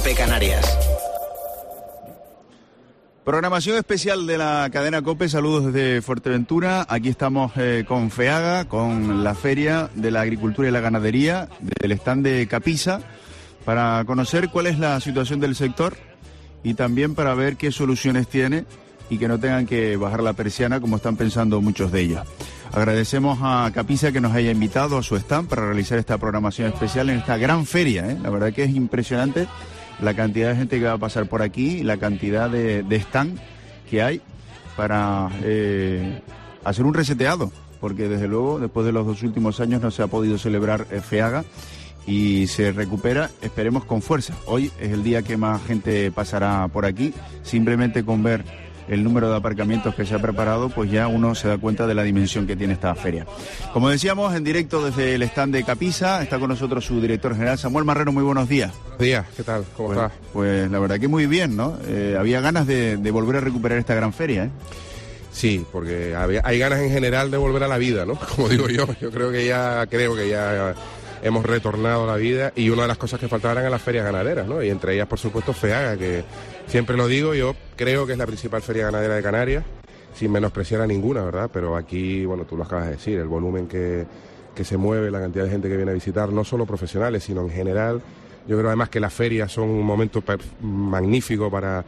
COPE Canarias. Programación especial de la cadena COPE, saludos desde Fuerteventura. Aquí estamos con FEAGA, con la Feria de la Agricultura y la Ganadería, del stand de Capisa, para conocer cuál es la situación del sector y también para ver qué soluciones tiene y que no tengan que bajar la persiana como están pensando muchos de ellos. Agradecemos a Capisa que nos haya invitado a su stand para realizar esta programación especial en esta gran feria, La verdad que es impresionante la cantidad de gente que va a pasar por aquí y la cantidad de stand que hay para hacer un reseteado, porque desde luego después de los 2 últimos años no se ha podido celebrar FEAGA y se recupera, esperemos, con fuerza. Hoy es el día que más gente pasará por aquí, simplemente con ver el número de aparcamientos que se ha preparado, pues ya uno se da cuenta de la dimensión que tiene esta feria. Como decíamos, en directo desde el stand de Capisa, está con nosotros su director general, Samuel Marrero. Muy buenos días. Buenos días, ¿qué tal? ¿Cómo estás? Pues la verdad que muy bien, ¿no? Había ganas de volver a recuperar esta gran feria, Sí, porque hay ganas en general de volver a la vida, ¿no? Como digo yo creo que ya hemos retornado a la vida, y una de las cosas que faltaban eran las ferias ganaderas, ¿no? Y entre ellas, por supuesto, FEAGA, que siempre lo digo, yo creo que es la principal feria ganadera de Canarias, sin menospreciar a ninguna, ¿verdad? Pero aquí, bueno, tú lo acabas de decir, el volumen que se mueve, la cantidad de gente que viene a visitar, no solo profesionales, sino en general. Yo creo además que las ferias son un momento magnífico para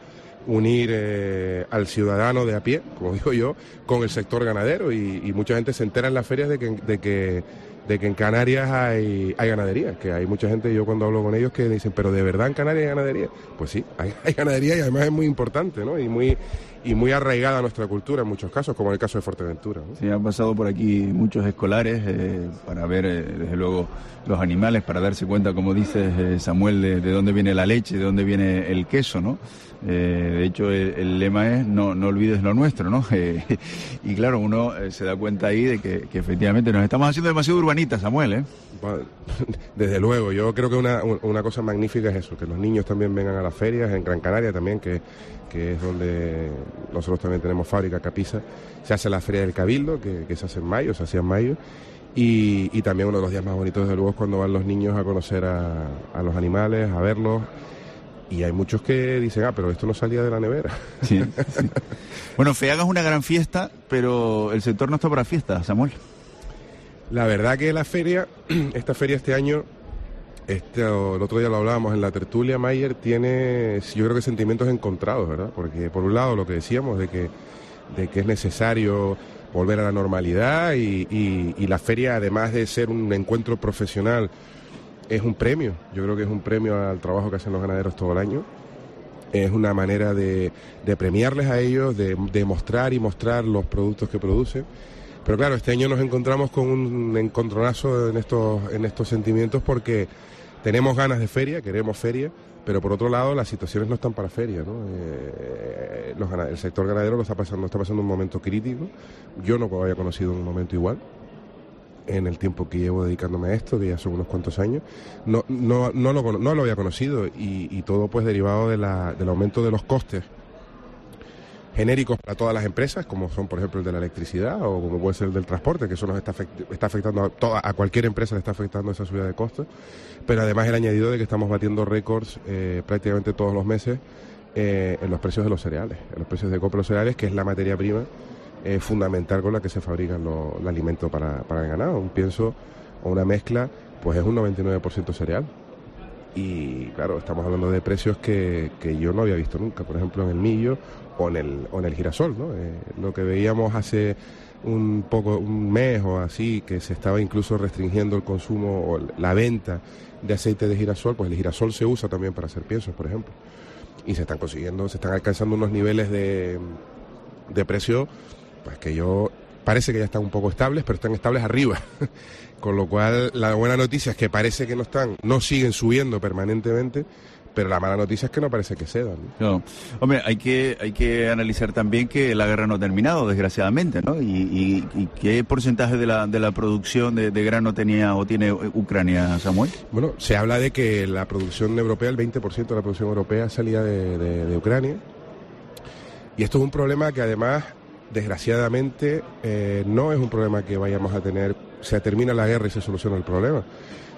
unir al ciudadano de a pie, como digo yo, con el sector ganadero, y mucha gente se entera en las ferias de que en Canarias hay ganadería, que hay mucha gente, yo cuando hablo con ellos, que dicen, pero ¿de verdad en Canarias hay ganadería? Pues sí, hay ganadería, y además es muy importante, ¿no? Y muy arraigada a nuestra cultura en muchos casos, como en el caso de Fuerteventura, ¿no? Sí, han pasado por aquí muchos escolares para ver, desde luego, los animales, para darse cuenta, como dices, Samuel, de dónde viene la leche, de dónde viene el queso, ¿no? De hecho, el lema es no olvides lo nuestro, ¿no? Y claro, uno se da cuenta ahí de que efectivamente nos estamos haciendo demasiado urbanitas, Samuel, Bueno, desde luego, yo creo que una cosa magnífica es eso, que los niños también vengan a las ferias, en Gran Canaria también, que es donde nosotros también tenemos fábrica Capisa. Se hace la Feria del Cabildo, que se hace en mayo, se hacía en mayo, y también uno de los días más bonitos, desde luego, es cuando van los niños a conocer a los animales, a verlos. Y hay muchos que dicen, pero esto no salía de la nevera. Sí. Bueno, FEAGA es una gran fiesta, pero el sector no está para fiestas, Samuel. La verdad que esta feria este año, el otro día lo hablábamos en la tertulia, Mayer, tiene, yo creo que sentimientos encontrados, ¿verdad? Porque por un lado lo que decíamos de que es necesario volver a la normalidad, y la feria, además de ser un encuentro profesional, es un premio. Yo creo que es un premio al trabajo que hacen los ganaderos todo el año. Es una manera de premiarles a ellos, de mostrar y mostrar los productos que producen. Pero claro, este año nos encontramos con un encontronazo en estos sentimientos, porque tenemos ganas de feria, queremos feria, pero por otro lado las situaciones no están para feria, ¿no? El sector ganadero lo está pasando un momento crítico. Yo no había conocido un momento igual en el tiempo que llevo dedicándome a esto, que ya son unos cuantos años. No lo había conocido, y todo pues derivado del aumento de los costes genéricos para todas las empresas, como son por ejemplo el de la electricidad, o como puede ser el del transporte, que eso nos está afectando a cualquier empresa, le está afectando esa subida de costos. Pero además el añadido de que estamos batiendo récords prácticamente todos los meses en los precios de los cereales, en los precios de compra de los cereales, que es la materia prima fundamental con la que se fabrican el alimento para el ganado. Un pienso o una mezcla, pues es un 99% cereal. Y claro, estamos hablando de precios que yo no había visto nunca, por ejemplo en el millo o en el girasol, ¿no? Lo que veíamos hace un mes o así, que se estaba incluso restringiendo el consumo o la venta de aceite de girasol, pues el girasol se usa también para hacer piensos, por ejemplo. Y se están alcanzando unos niveles de precio, pues que parece que ya están un poco estables, pero están estables arriba. Con lo cual, la buena noticia es que parece que no siguen subiendo permanentemente, pero la mala noticia es que no parece que cedan, ¿no? No. Hombre, hay que analizar también que la guerra no ha terminado, desgraciadamente, ¿no? Y ¿qué porcentaje de la producción de grano tenía o tiene Ucrania, Samuel? Bueno, se habla de que la producción europea, el 20% de la producción europea salía de Ucrania. Y esto es un problema que además, desgraciadamente, no es un problema que vayamos a tener, se termina la guerra y se soluciona el problema.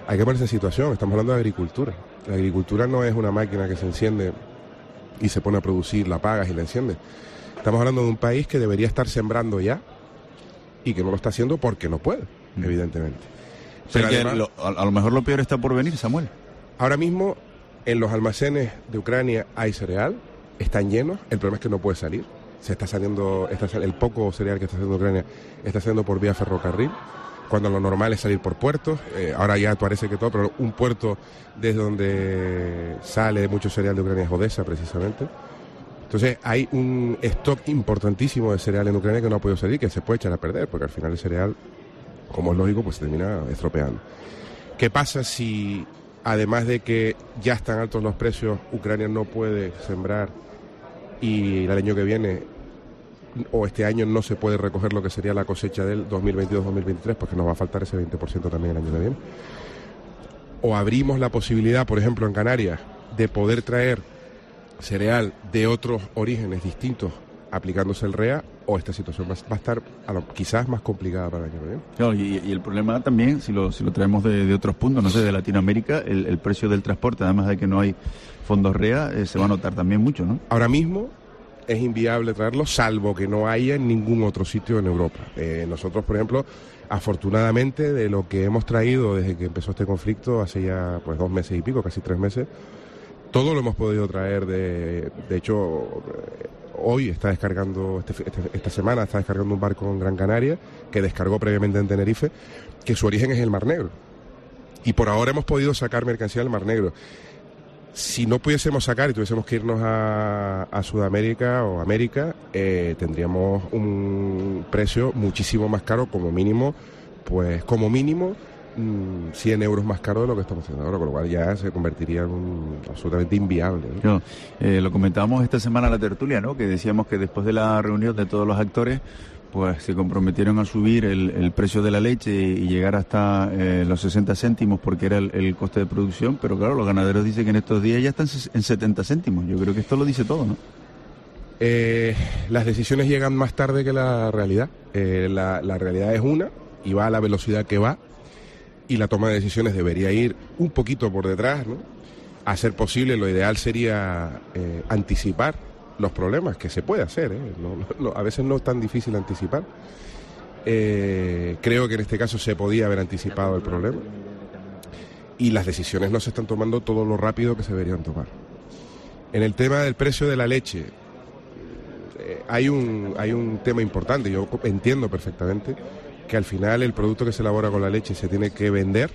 hay que ponerse en situación, estamos hablando de agricultura. La agricultura no es una máquina que se enciende y se pone a producir, la apagas y la enciendes. Estamos hablando de un país que debería estar sembrando ya y que no lo está haciendo porque no puede, evidentemente. Pero además, a lo mejor lo peor está por venir, Samuel. Ahora mismo en los almacenes de Ucrania hay cereal, están llenos, el problema es que no puede salir. Se está saliendo, el poco cereal que está saliendo de Ucrania está saliendo por vía ferrocarril, cuando lo normal es salir por puertos. Ahora ya parece que todo, pero un puerto desde donde sale mucho cereal de Ucrania es Odessa, precisamente. Entonces hay un stock importantísimo de cereal en Ucrania que no ha podido salir, que se puede echar a perder, porque al final el cereal, como es lógico, pues se termina estropeando. ¿Qué pasa si, además de que ya están altos los precios, Ucrania no puede sembrar y el año que viene o este año no se puede recoger lo que sería la cosecha del 2022-2023, porque nos va a faltar ese 20% también el año que viene? O abrimos la posibilidad, por ejemplo, en Canarias, de poder traer cereal de otros orígenes distintos aplicándose el REA, o esta situación va a estar quizás más complicada para el año que viene. Claro, y el problema también, si lo traemos de otros puntos, no sé, de Latinoamérica, el precio del transporte, además de que no hay fondos REA, se va a notar también mucho, ¿no? Ahora mismo es inviable traerlo, salvo que no haya en ningún otro sitio en Europa. Nosotros, por ejemplo, afortunadamente, de lo que hemos traído desde que empezó este conflicto, hace ya pues 2 meses y pico, casi 3 meses, todo lo hemos podido traer. De hecho, hoy está descargando, esta semana está descargando un barco en Gran Canaria, que descargó previamente en Tenerife, que su origen es el Mar Negro. Y por ahora hemos podido sacar mercancía del Mar Negro. Si no pudiésemos sacar y tuviésemos que irnos a Sudamérica o América, tendríamos un precio muchísimo más caro, como mínimo 100 euros más caro de lo que estamos haciendo ahora, con lo cual ya se convertiría en absolutamente inviable, ¿no? Lo comentábamos esta semana en la tertulia, ¿no? Que decíamos que después de la reunión de todos los actores, pues se comprometieron a subir el precio de la leche y llegar hasta los 60 céntimos, porque era el coste de producción, pero claro, los ganaderos dicen que en estos días ya están en 70 céntimos. Yo creo que esto lo dice todo, ¿no? Las decisiones llegan más tarde que la realidad. La realidad es una y va a la velocidad que va, y la toma de decisiones debería ir un poquito por detrás, ¿no? A ser posible, lo ideal sería anticipar los problemas, que se puede hacer, a veces no es tan difícil anticipar. Creo que en este caso se podía haber anticipado el problema, y las decisiones no se están tomando todo lo rápido que se deberían tomar. En el tema del precio de la leche, hay un tema importante. Yo entiendo perfectamente que al final el producto que se elabora con la leche se tiene que vender,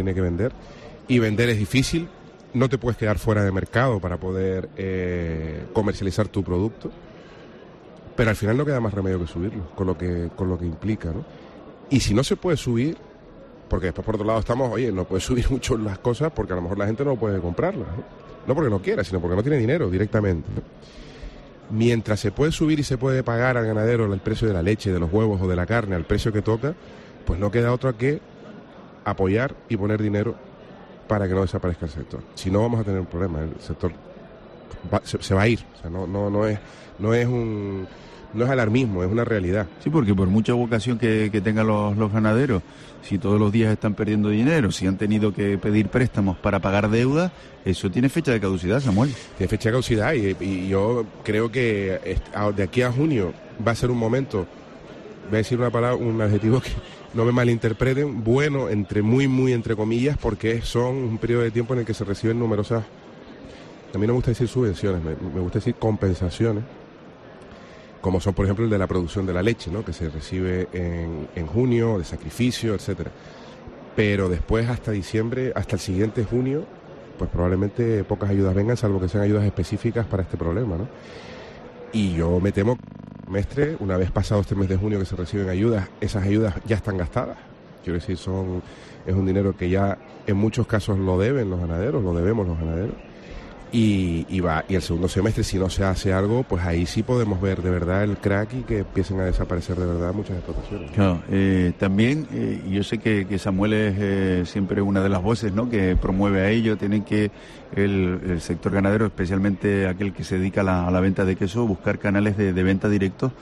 y vender es difícil. No te puedes quedar fuera de mercado para poder comercializar tu producto, pero al final no queda más remedio que subirlo, con lo que implica, ¿no? Y si no se puede subir, porque después por otro lado no puedes subir mucho las cosas porque a lo mejor la gente no puede comprarlas, ¿no? No porque no quiera, sino porque no tiene dinero directamente, ¿no? Mientras se puede subir y se puede pagar al ganadero el precio de la leche, de los huevos o de la carne al precio que toca, pues no queda otra que apoyar y poner dinero para que no desaparezca el sector. Si no, vamos a tener un problema. El sector se va a ir. O sea, no es alarmismo, es una realidad. Sí, porque por mucha vocación que tengan los ganaderos, si todos los días están perdiendo dinero, si han tenido que pedir préstamos para pagar deudas, eso tiene fecha de caducidad, Samuel. Tiene fecha de caducidad, y yo creo que de aquí a junio va a ser un momento, voy a decir un adjetivo que no me malinterpreten, bueno, muy entre comillas, porque son un periodo de tiempo en el que se reciben numerosas, a mí no me gusta decir subvenciones, me gusta decir compensaciones, como son por ejemplo el de la producción de la leche, ¿no? Que se recibe en junio, de sacrificio, etcétera. Pero después hasta diciembre, hasta el siguiente junio, pues probablemente pocas ayudas vengan, salvo que sean ayudas específicas para este problema, ¿no? Y yo me temo, mestre, una vez pasado este mes de junio que se reciben ayudas, esas ayudas ya están gastadas. Quiero decir, es un dinero que ya en muchos casos lo deben los ganaderos, lo debemos los ganaderos. Y el segundo semestre, si no se hace algo, pues ahí sí podemos ver de verdad el crack y que empiecen a desaparecer de verdad muchas explotaciones. Claro, también yo sé que Samuel es siempre una de las voces, ¿no?, que promueve a ello. Tienen que el sector ganadero, especialmente aquel que se dedica a la venta de queso, buscar canales de venta directos,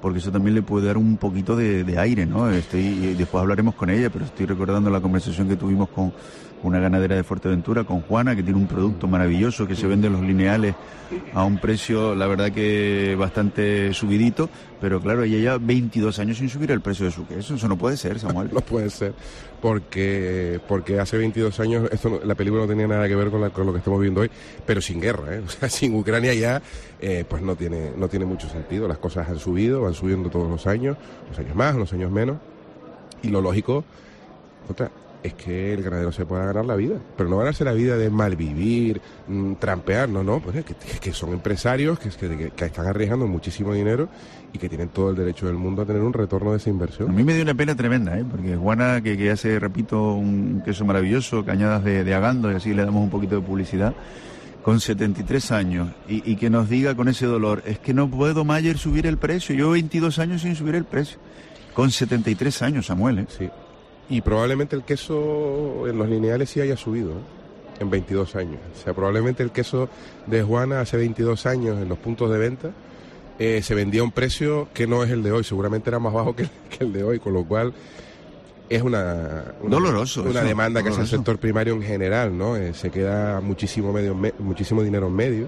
porque eso también le puede dar un poquito de aire, ¿no? Y después hablaremos con ella, pero estoy recordando la conversación que tuvimos con una ganadera de Fuerteventura, con Juana, que tiene un producto maravilloso que se vende en los lineales a un precio, la verdad que bastante subidito, pero claro, ella ya 22 años sin subir el precio de su queso. Eso no puede ser, Samuel. No puede ser, porque hace 22 años la película no tenía nada que ver con lo que estamos viendo hoy, pero sin guerra, o sea, sin Ucrania ya pues no tiene mucho sentido. Las cosas han subido, van subiendo todos los años más, unos años menos, y lo lógico es que el ganadero se pueda ganar la vida, pero no ganarse la vida de malvivir, trampear, no, pues es que son empresarios que están arriesgando muchísimo dinero y que tienen todo el derecho del mundo a tener un retorno de esa inversión. A mí me dio una pena tremenda, porque Juana, que hace, repito, un queso maravilloso, cañadas de agando, y así le damos un poquito de publicidad, con 73 años, y que nos diga con ese dolor, es que no puedo, Mayer, subir el precio, yo 22 años sin subir el precio, con 73 años, Samuel, Sí. Y probablemente el queso en los lineales sí haya subido, en 22 años. O sea, probablemente el queso de Juana hace 22 años en los puntos de venta se vendía a un precio que no es el de hoy. Seguramente era más bajo que el de hoy, con lo cual es doloroso, una demanda que hace el sector primario en general, ¿no? Se queda muchísimo dinero en medio.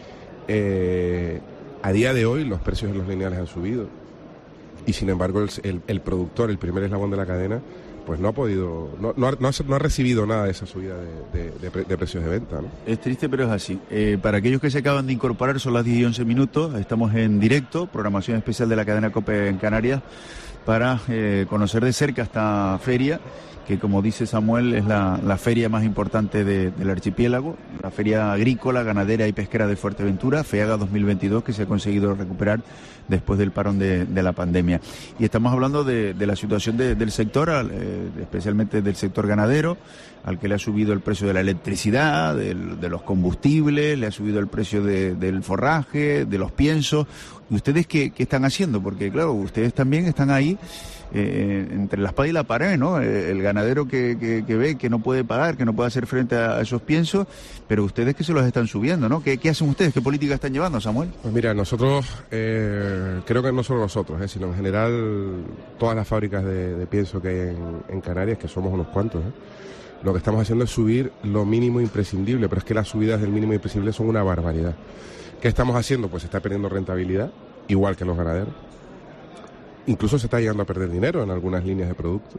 A día de hoy los precios en los lineales han subido y sin embargo el productor, el primer eslabón de la cadena, pues no ha recibido nada de esa subida de precios de venta, ¿no? Es triste, pero es así. Para aquellos que se acaban de incorporar, son las 10 y 11 minutos, estamos en directo, programación especial de la cadena COPE en Canarias, para conocer de cerca esta feria, que como dice Samuel es la feria más importante del archipiélago, la feria agrícola, ganadera y pesquera de Fuerteventura, FEAGA 2022, que se ha conseguido recuperar después del parón de la pandemia. Y estamos hablando de la situación del sector, especialmente del sector ganadero, al que le ha subido el precio de la electricidad, de los combustibles, le ha subido el precio del forraje, de los piensos. ¿Y ustedes qué están haciendo? Porque claro, ustedes también están ahí entre la espada y la pared, ¿no? El ganadero que ve que no puede pagar, que no puede hacer frente a esos piensos, pero ustedes que se los están subiendo, ¿no? ¿Qué hacen ustedes? ¿Qué política están llevando, Samuel? Pues mira, nosotros, creo que no solo nosotros, sino en general todas las fábricas de pienso que hay en Canarias, que somos unos cuantos, lo que estamos haciendo es subir lo mínimo imprescindible, pero es que las subidas del mínimo imprescindible son una barbaridad. ¿Qué estamos haciendo? Pues se está perdiendo rentabilidad, igual que los ganaderos. Incluso se está llegando a perder dinero en algunas líneas de producto.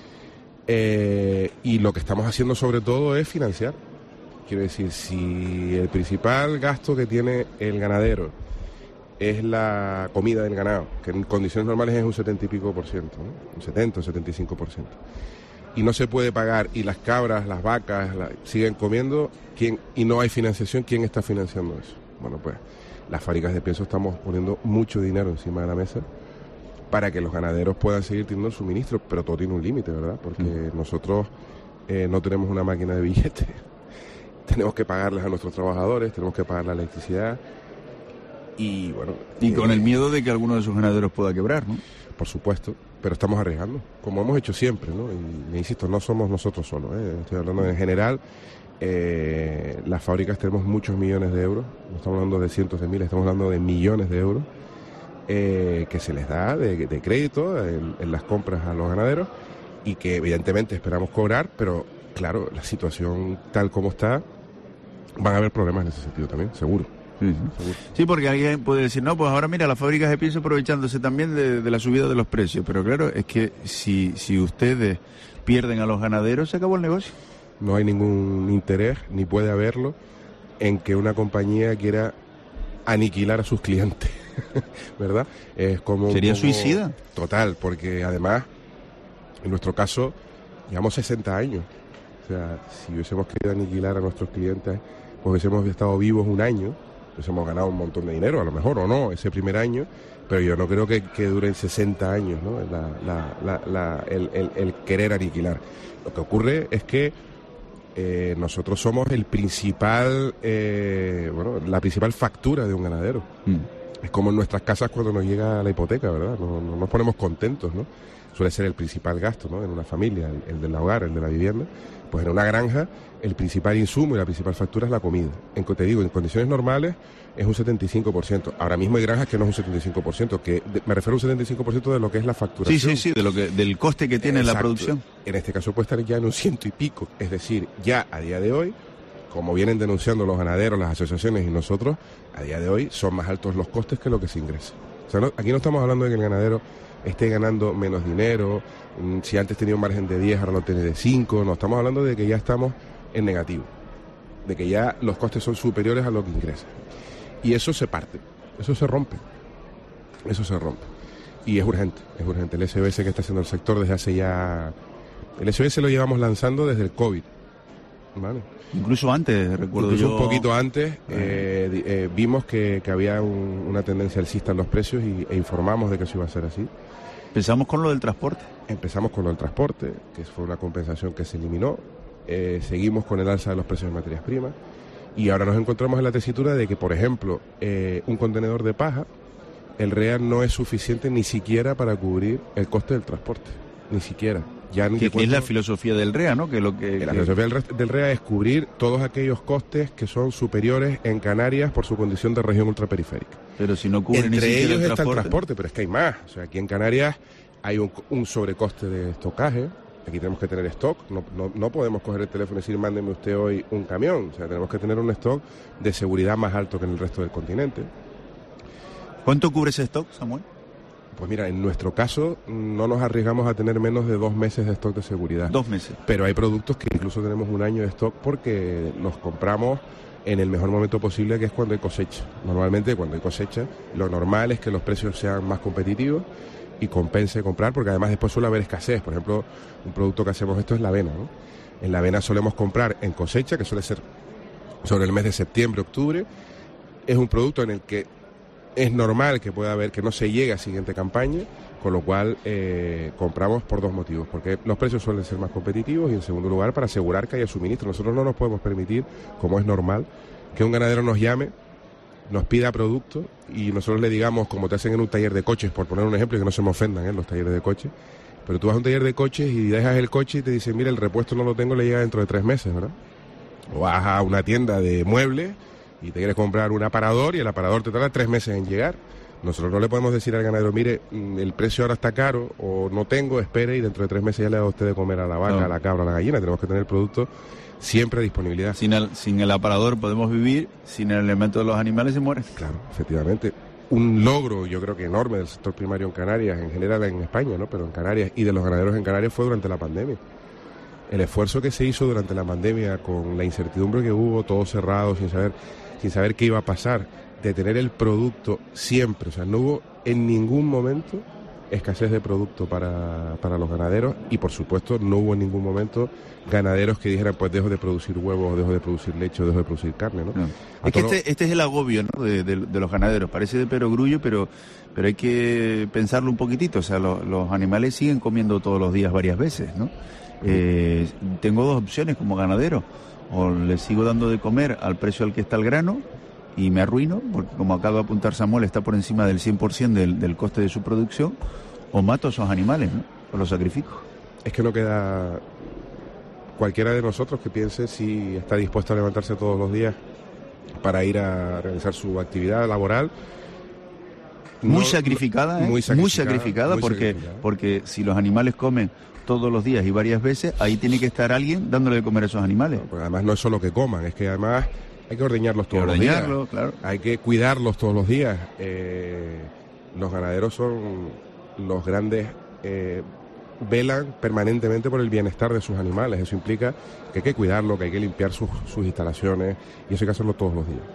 Y lo que estamos haciendo sobre todo es financiar. Quiero decir, si el principal gasto que tiene el ganadero es la comida del ganado, que en condiciones normales es un 70 y pico %, ¿no? Un 70 o 75%. Y no se puede pagar, y las cabras, las vacas siguen comiendo, y no hay financiación, ¿quién está financiando eso? Bueno, pues las fábricas de pienso estamos poniendo mucho dinero encima de la mesa para que los ganaderos puedan seguir teniendo el suministro, pero todo tiene un límite, ¿verdad? Porque nosotros no tenemos una máquina de billetes, tenemos que pagarles a nuestros trabajadores, tenemos que pagar la electricidad y bueno... Y con el miedo de que alguno de sus ganaderos pueda quebrar, ¿no? Por supuesto, pero estamos arriesgando, como hemos hecho siempre, ¿no? Y insisto, no somos nosotros solos, estoy hablando en general. Las fábricas tenemos muchos millones de euros, no estamos hablando de cientos de miles, estamos hablando de millones de euros que se les da de crédito en las compras a los ganaderos y que evidentemente esperamos cobrar, pero claro, la situación tal como está, van a haber problemas en ese sentido también, seguro. Sí, porque alguien puede decir, no, pues ahora mira, las fábricas de pienso aprovechándose también de la subida de los precios, pero claro, es que si ustedes pierden a los ganaderos, se acabó el negocio. No hay ningún interés, ni puede haberlo, en que una compañía quiera aniquilar a sus clientes, ¿verdad? Es como... ¿Sería suicida? Total, porque además, en nuestro caso, llevamos 60 años. O sea, si hubiésemos querido aniquilar a nuestros clientes, pues hubiésemos estado vivos un año, pues hemos ganado un montón de dinero, a lo mejor, o no, ese primer año, pero yo no creo que duren 60 años, ¿no? El querer aniquilar. Lo que ocurre es que nosotros somos el principal, la principal factura de un ganadero. Es como en nuestras casas cuando nos llega la hipoteca, ¿verdad? No nos ponemos contentos, ¿no? suele ser el principal gasto, ¿no? En una familia, el del hogar, el de la vivienda. Pues en una granja el principal insumo y la principal factura es la comida. Te digo, en condiciones normales es un 75%. Ahora mismo hay granjas que no es un 75%, me refiero a un 75% de lo que es la facturación. Sí, del coste que tiene la producción. En este caso puede estar ya en un 100 y pico. Es decir, ya a día de hoy, como vienen denunciando los ganaderos, las asociaciones y nosotros, a día de hoy son más altos los costes que lo que se ingresa. O sea, aquí no estamos hablando de que el ganadero esté ganando menos dinero, si antes tenía un margen de 10, ahora no tiene de 5, no, estamos hablando de que ya estamos en negativo, de que ya los costes son superiores a lo que ingresa. Y eso se parte, eso se rompe. Y es urgente. El SOS que está haciendo el sector desde hace ya... El SOS lo llevamos lanzando desde el COVID, ¿vale? Incluso antes, recuerdo Incluso yo. Un poquito antes vimos que había una tendencia alcista en los precios e informamos de que eso iba a ser así. Empezamos con lo del transporte. Que fue una compensación que se eliminó. Seguimos con el alza de los precios de materias primas. Y ahora nos encontramos en la tesitura de que, por ejemplo, un contenedor de paja, el REA no es suficiente ni siquiera para cubrir el coste del transporte. Ni siquiera. Que es la filosofía del REA, ¿no? La filosofía del REA es cubrir todos aquellos costes que son superiores en Canarias por su condición de región ultraperiférica. Pero si no cubre ni siquiera entre ellos está el transporte, pero es que hay más. O sea, aquí en Canarias hay un sobrecoste de estocaje. Aquí tenemos que tener stock. No podemos coger el teléfono y decir, mándeme usted hoy un camión. O sea, tenemos que tener un stock de seguridad más alto que en el resto del continente. ¿Cuánto cubre ese stock, Samuel? Pues mira, en nuestro caso no nos arriesgamos a tener menos de 2 meses de stock de seguridad. 2 meses. Pero hay productos que incluso tenemos 1 año de stock porque los compramos en el mejor momento posible, que es cuando hay cosecha. Normalmente cuando hay cosecha, lo normal es que los precios sean más competitivos y compense comprar, porque además después suele haber escasez. Por ejemplo, un producto que hacemos esto es la avena, ¿no? En la avena solemos comprar en cosecha, que suele ser sobre el mes de septiembre, octubre. Es un producto en el que es normal que pueda haber que no se llegue a siguiente campaña, con lo cual compramos por 2 motivos, porque los precios suelen ser más competitivos y en segundo lugar para asegurar que haya suministro. Nosotros no nos podemos permitir, como es normal, que un ganadero nos llame, nos pida producto y nosotros le digamos, como te hacen en un taller de coches, por poner un ejemplo, y que no se me ofendan los talleres de coches, pero tú vas a un taller de coches y dejas el coche y te dicen, mira, el repuesto no lo tengo, le llega dentro de 3 meses, ¿verdad? O vas a una tienda de muebles y te quieres comprar un aparador y el aparador te tarda 3 meses en llegar. Nosotros no le podemos decir al ganadero, mire, el precio ahora está caro o no tengo, espere y dentro de 3 meses ya le da a usted de comer a la vaca, a la cabra, a la gallina. Tenemos que tener el producto siempre a disponibilidad. Sin el aparador podemos vivir, sin el elemento de los animales se mueren. Claro, efectivamente. Un logro, yo creo que enorme del sector primario en Canarias, en general en España, ¿no? Pero en Canarias y de los ganaderos en Canarias fue durante la pandemia. El esfuerzo que se hizo durante la pandemia con la incertidumbre que hubo, todo cerrado, sin saber qué iba a pasar, de tener el producto siempre, o sea, no hubo en ningún momento escasez de producto para los ganaderos y por supuesto no hubo en ningún momento ganaderos que dijeran pues dejo de producir huevos, dejo de producir leche, dejo de producir carne, ¿no? Es que este es el agobio, ¿no? de los ganaderos, parece de perogrullo, pero hay que pensarlo un poquitito, o sea, los animales siguen comiendo todos los días varias veces, ¿no? Tengo 2 opciones como ganadero, o le sigo dando de comer al precio al que está el grano y me arruino, porque como acaba de apuntar Samuel, está por encima del 100% del coste de su producción, o mato a esos animales, ¿no? O los sacrifico. Es que no queda cualquiera de nosotros que piense si está dispuesto a levantarse todos los días para ir a realizar su actividad laboral. Muy sacrificada, porque si los animales comen todos los días y varias veces, ahí tiene que estar alguien dándole de comer a esos animales. No, porque además no es solo que coman, es que además hay que ordeñarlos todos los días. Claro. Hay que cuidarlos todos los días. Los ganaderos son los grandes, velan permanentemente por el bienestar de sus animales. Eso implica que hay que cuidarlo, que hay que limpiar sus instalaciones y eso hay que hacerlo todos los días.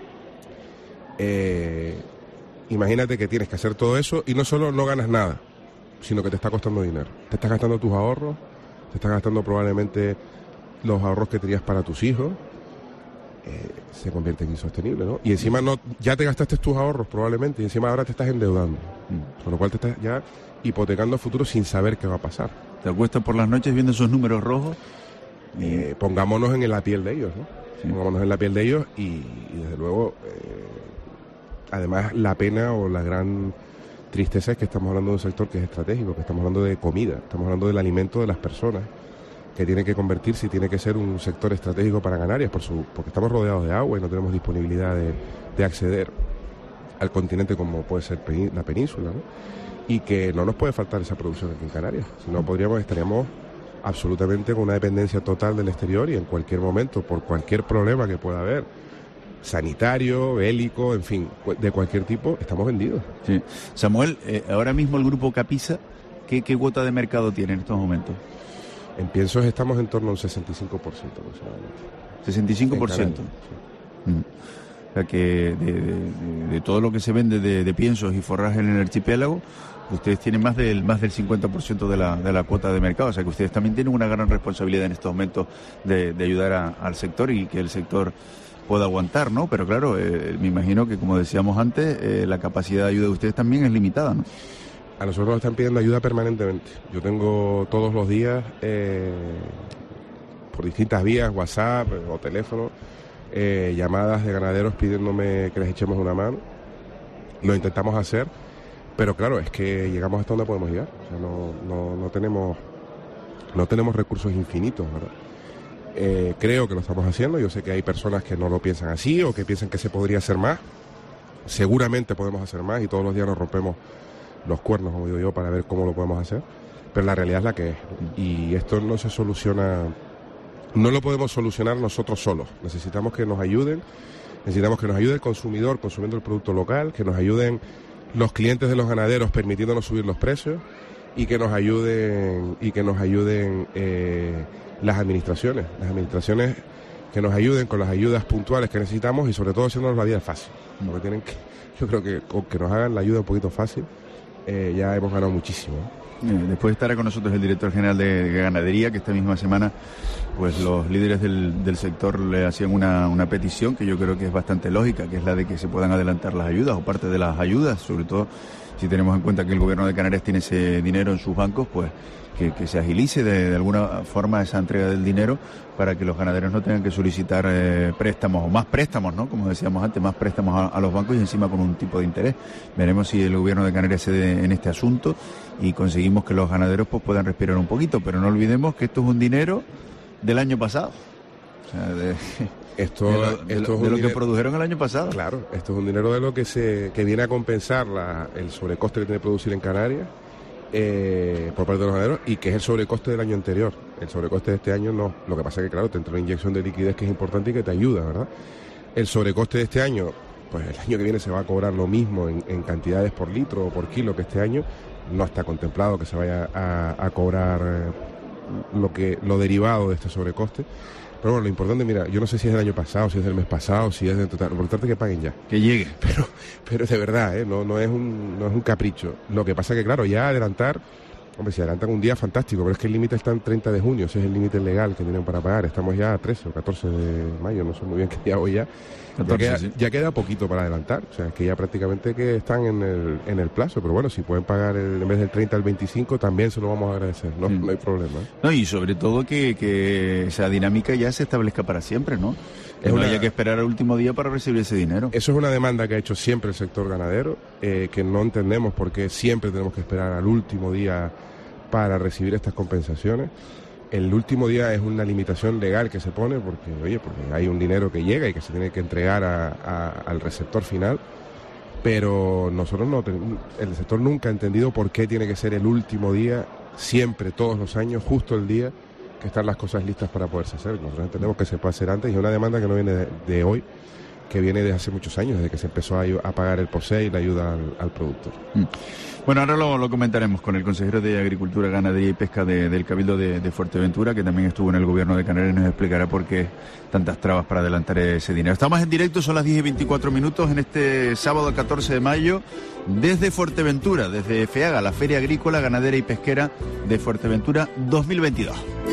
Imagínate que tienes que hacer todo eso y no solo no ganas nada, sino que te está costando dinero. Te estás gastando tus ahorros, te estás gastando probablemente los ahorros que tenías para tus hijos. Se convierte en insostenible, ¿no? Y encima ya te gastaste tus ahorros probablemente y encima ahora te estás endeudando. Con lo cual te estás ya hipotecando a futuro sin saber qué va a pasar. ¿Te acuestas por las noches viendo esos números rojos? Pongámonos en la piel de ellos, ¿no? Sí. Pongámonos en la piel de ellos y desde luego además la pena o la gran tristeza es que estamos hablando de un sector que es estratégico, que estamos hablando de comida, estamos hablando del alimento de las personas, que tiene que convertirse y tiene que ser un sector estratégico para Canarias, porque estamos rodeados de agua y no tenemos disponibilidad de acceder al continente como puede ser la península, ¿no? Y que no nos puede faltar esa producción aquí en Canarias, si no estaríamos absolutamente con una dependencia total del exterior y en cualquier momento, por cualquier problema que pueda haber, sanitario, bélico, en fin, de cualquier tipo, estamos vendidos. Sí. Samuel, ahora mismo el grupo Capisa, ¿qué cuota de mercado tiene en estos momentos? En piensos estamos en torno a un 65% aproximadamente. 65%. Sí. O sea que de todo lo que se vende de piensos y forraje en el archipiélago, ustedes tienen más del 50% de la cuota de mercado. O sea que ustedes también tienen una gran responsabilidad en estos momentos de ayudar al sector y que el sector pueda aguantar, ¿no? Pero claro, me imagino que, como decíamos antes, la capacidad de ayuda de ustedes también es limitada, ¿no? A nosotros nos están pidiendo ayuda permanentemente. Yo tengo todos los días, por distintas vías, WhatsApp o teléfono, llamadas de ganaderos pidiéndome que les echemos una mano. Lo intentamos hacer, pero claro, es que llegamos hasta donde podemos llegar. O sea, no tenemos recursos infinitos, ¿verdad? Creo que lo estamos haciendo. Yo sé que hay personas que no lo piensan así o que piensan que se podría hacer más. Seguramente podemos hacer más y todos los días nos rompemos los cuernos, como digo yo, para ver cómo lo podemos hacer, pero la realidad es la que es, y esto no se soluciona, no lo podemos solucionar nosotros solos. Necesitamos que nos ayuden, necesitamos que nos ayude el consumidor consumiendo el producto local, que nos ayuden los clientes de los ganaderos permitiéndonos subir los precios y que nos ayuden las administraciones que nos ayuden con las ayudas puntuales que necesitamos y sobre todo haciéndonos la vida fácil, porque yo creo que con que nos hagan la ayuda un poquito fácil ya hemos ganado muchísimo. Después estará con nosotros el director general de Ganadería, que esta misma semana pues los líderes del sector le hacían una petición que yo creo que es bastante lógica, que es la de que se puedan adelantar las ayudas o parte de las ayudas, sobre todo si tenemos en cuenta que el gobierno de Canarias tiene ese dinero en sus bancos, pues que se agilice de alguna forma esa entrega del dinero para que los ganaderos no tengan que solicitar préstamos o más préstamos, ¿no? Como decíamos antes, más préstamos a los bancos y encima con un tipo de interés. Veremos si el gobierno de Canarias cede en este asunto y conseguimos que los ganaderos pues puedan respirar un poquito, pero no olvidemos que esto es un dinero del año pasado. O sea, de lo que produjeron el año pasado. Claro, esto es un dinero de lo que viene a compensar el sobrecoste que tiene que producir en Canarias por parte de los ganaderos y que es el sobrecoste del año anterior. El sobrecoste de este año no. Lo que pasa es que, claro, te entra una inyección de liquidez que es importante y que te ayuda, ¿verdad? El sobrecoste de este año, pues el año que viene se va a cobrar lo mismo en cantidades por litro o por kilo que este año. No está contemplado que se vaya a cobrar lo derivado de este sobrecoste. Pero bueno, lo importante, mira, yo no sé si es del año pasado, si es del mes pasado, si es del total. Lo importante es que paguen ya. Que llegue. Pero de verdad, no es un capricho. Lo que pasa es que, claro, ya adelantar, hombre, si adelantan un día, fantástico, pero es que el límite está en 30 de junio, ese es el límite legal que tienen para pagar. Estamos ya a 13 o 14 de mayo, no sé muy bien qué día hoy ya. 14, ya queda poquito para adelantar, o sea, es que ya prácticamente que están en el plazo, pero bueno, si pueden pagar en vez del 30 al 25, también se lo vamos a agradecer, no hay problema. No, y sobre todo que esa dinámica ya se establezca para siempre, ¿no? Que no haya que esperar al último día para recibir ese dinero. Eso es una demanda que ha hecho siempre el sector ganadero, que no entendemos por qué siempre tenemos que esperar al último día para recibir estas compensaciones. El último día es una limitación legal que se pone porque hay un dinero que llega y que se tiene que entregar al receptor final, pero nosotros el sector nunca ha entendido por qué tiene que ser el último día, siempre, todos los años, justo el día que están las cosas listas para poderse hacer. Nosotros entendemos que se puede hacer antes y es una demanda que no viene de hoy, que viene desde hace muchos años, desde que se empezó a pagar el POSEI y la ayuda al productor. Bueno, ahora lo comentaremos con el consejero de Agricultura, Ganadería y Pesca del Cabildo de Fuerteventura, que también estuvo en el gobierno de Canarias, y nos explicará por qué tantas trabas para adelantar ese dinero. Estamos en directo, son las 10:24 en este sábado 14 de mayo, desde Fuerteventura, desde FEAGA, la Feria Agrícola, Ganadera y Pesquera de Fuerteventura 2022.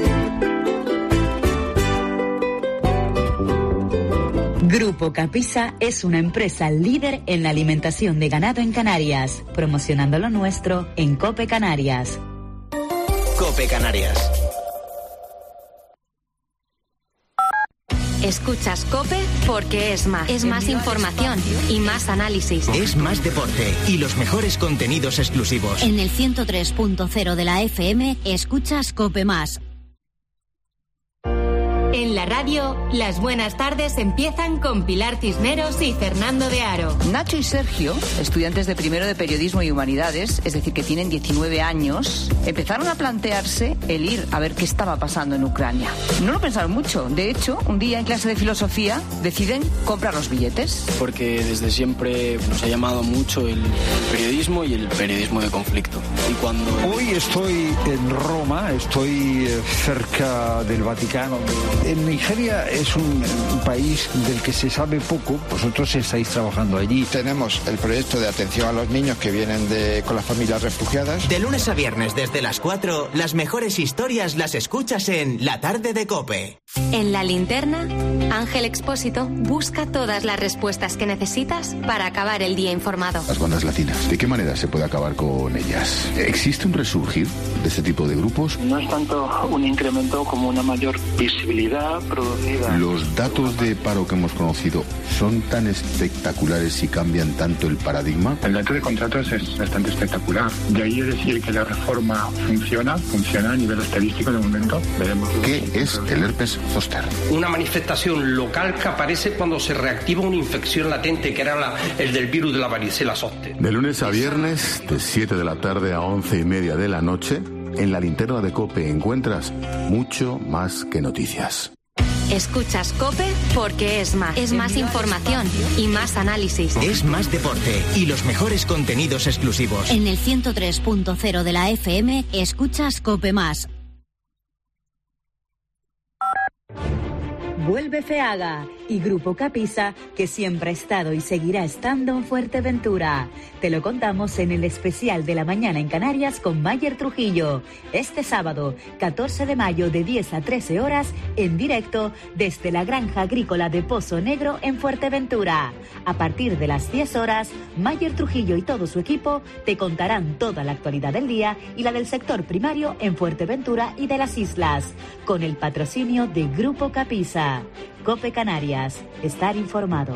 Grupo Capisa es una empresa líder en la alimentación de ganado en Canarias, promocionando lo nuestro en COPE Canarias. COPE Canarias. Escuchas COPE porque es más. Es más información y más análisis. Es más deporte y los mejores contenidos exclusivos. En el 103.0 de la FM escuchas COPE más. En la radio, las buenas tardes empiezan con Pilar Cisneros y Fernando de Aro. Nacho y Sergio, estudiantes de primero de Periodismo y Humanidades, es decir, que tienen 19 años, empezaron a plantearse el ir a ver qué estaba pasando en Ucrania. No lo pensaron mucho. De hecho, un día en clase de filosofía deciden comprar los billetes. Porque desde siempre nos ha llamado mucho el periodismo y el periodismo de conflicto. Y cuando... Hoy estoy en Roma, estoy cerca del Vaticano. En Nigeria es un país del que se sabe poco. Vosotros estáis trabajando allí. Tenemos el proyecto de atención a los niños que vienen con las familias refugiadas. De lunes a viernes desde las 4, las mejores historias las escuchas en La Tarde de COPE. En La Linterna, Ángel Expósito busca todas las respuestas que necesitas para acabar el día informado. Las bandas latinas, ¿de qué manera se puede acabar con ellas? ¿Existe un resurgir de este tipo de grupos? No es tanto un incremento como una mayor visibilidad producida. ¿Los datos de paro que hemos conocido son tan espectaculares y cambian tanto el paradigma? El dato de contratos es bastante espectacular. De ahí es decir que la reforma funciona a nivel estadístico de momento. Veremos. ¿Qué es el herpes zóster? Una manifestación local que aparece cuando se reactiva una infección latente que era el del virus de la varicela zóster. De lunes a viernes, de 7 de la tarde a 11:30 de la noche, en La Linterna de COPE encuentras mucho más que noticias. Escuchas COPE porque es más. Es más información y más análisis. Es más deporte y los mejores contenidos exclusivos. En el 103.0 de la FM escuchas COPE más. Vuelve FEAGA y Grupo Capisa, que siempre ha estado y seguirá estando en Fuerteventura. Te lo contamos en el especial de la mañana en Canarias con Mayer Trujillo. Este sábado, 14 de mayo, de 10 a 13 horas, en directo desde la Granja Agrícola de Pozo Negro en Fuerteventura. A partir de las 10 horas, Mayer Trujillo y todo su equipo te contarán toda la actualidad del día y la del sector primario en Fuerteventura y de las islas, con el patrocinio de Grupo Capisa. COPE Canarias, estar informado.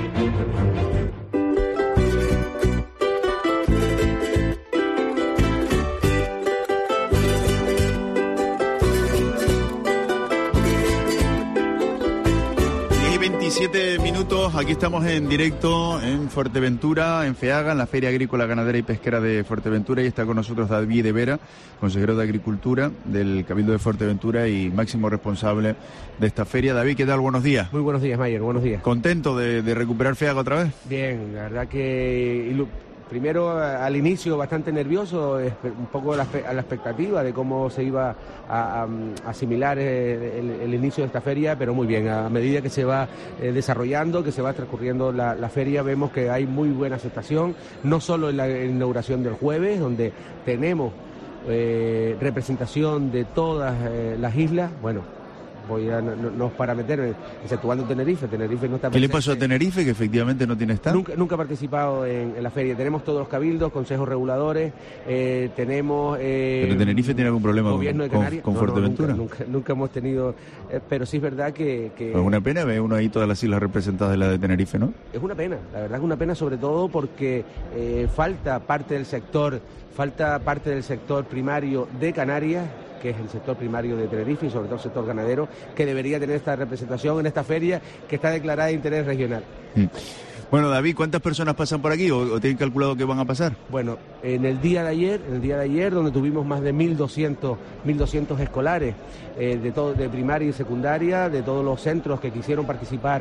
Y 27 minutos, aquí estamos en directo en Fuerteventura, en FEAGA, en la Feria Agrícola, Ganadera y Pesquera de Fuerteventura, y está con nosotros David de Vera, consejero de Agricultura del Cabildo de Fuerteventura y máximo responsable de esta feria. David, ¿qué tal? Buenos días. Muy buenos días, Mayer, buenos días. ¿Contento de recuperar FEAGA otra vez? Bien, la verdad que primero al inicio bastante nervioso, un poco a la expectativa de cómo se iba a asimilar el inicio de esta feria, pero muy bien, a medida que se va desarrollando, que se va transcurriendo la feria, vemos que hay muy buena aceptación, no solo en la inauguración del jueves, donde tenemos representación de todas las islas, bueno, no es para meterme, exceptuando Tenerife no está presente. ¿Qué le pasó a Tenerife, que efectivamente no tiene stand? Nunca ha participado en la feria. Tenemos todos los cabildos, consejos reguladores, tenemos... ¿Pero Tenerife tiene algún problema con Fuerteventura? Nunca hemos tenido, pero sí es verdad que... Es una pena, ve uno ahí todas las islas representadas de la de Tenerife, ¿no? Es una pena, la verdad que es una pena, sobre todo porque falta parte del sector primario de Canarias, que es el sector primario de Tenerife y sobre todo el sector ganadero, que debería tener esta representación en esta feria que está declarada de interés regional. Bueno, David, ¿cuántas personas pasan por aquí o tienen calculado que van a pasar? Bueno, en el día de ayer, donde tuvimos más de 1.200 escolares de primaria y secundaria, de todos los centros que quisieron participar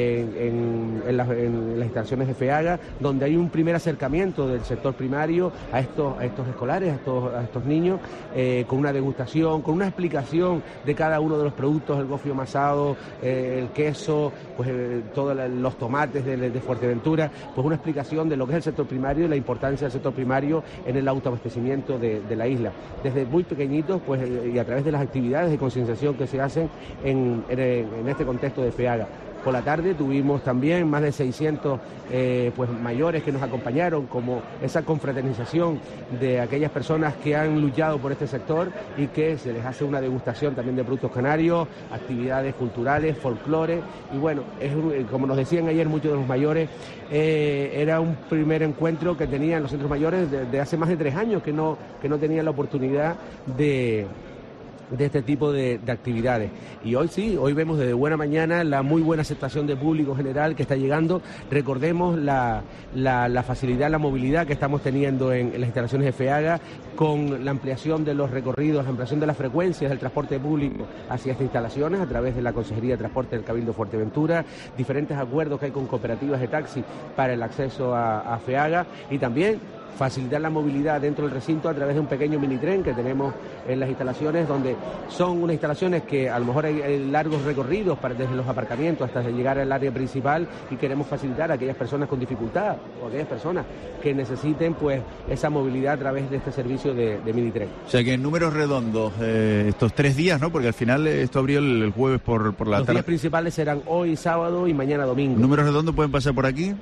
en las instalaciones de FEAGA, donde hay un primer acercamiento del sector primario a estos escolares, a estos niños, con una degustación, con una explicación de cada uno de los productos, el gofio amasado, el queso, pues todos los tomates de Fuerteventura, pues una explicación de lo que es el sector primario y la importancia del sector primario en el autoabastecimiento de la isla. Desde muy pequeñitos, pues y a través de las actividades de concienciación que se hacen en este contexto de FEAGA. por la tarde tuvimos también más de 600 pues mayores que nos acompañaron, como esa confraternización de aquellas personas que han luchado por este sector y que se les hace una degustación también de productos canarios, actividades culturales, folclore, y bueno, como nos decían ayer muchos de los mayores, era un primer encuentro que tenían los centros mayores de hace más de 3 años que no tenían la oportunidad de este tipo de actividades. Y hoy sí, hoy vemos desde buena mañana la muy buena aceptación del público general que está llegando. Recordemos la facilidad, la movilidad que estamos teniendo en las instalaciones de FEAGA, con la ampliación de los recorridos, la ampliación de las frecuencias del transporte público hacia estas instalaciones a través de la Consejería de Transporte del Cabildo Fuerteventura, diferentes acuerdos que hay con cooperativas de taxi para el acceso a FEAGA, y también facilitar la movilidad dentro del recinto a través de un pequeño minitren que tenemos en las instalaciones, donde son unas instalaciones que a lo mejor hay largos recorridos desde los aparcamientos hasta llegar al área principal, y queremos facilitar a aquellas personas con dificultad o a aquellas personas que necesiten pues esa movilidad a través de este servicio de minitren. O sea que en números redondos, estos 3 días, ¿no? Porque al final esto abrió el jueves por la tarde. Los días principales serán hoy sábado y mañana domingo. ¿Números redondos pueden pasar por aquí?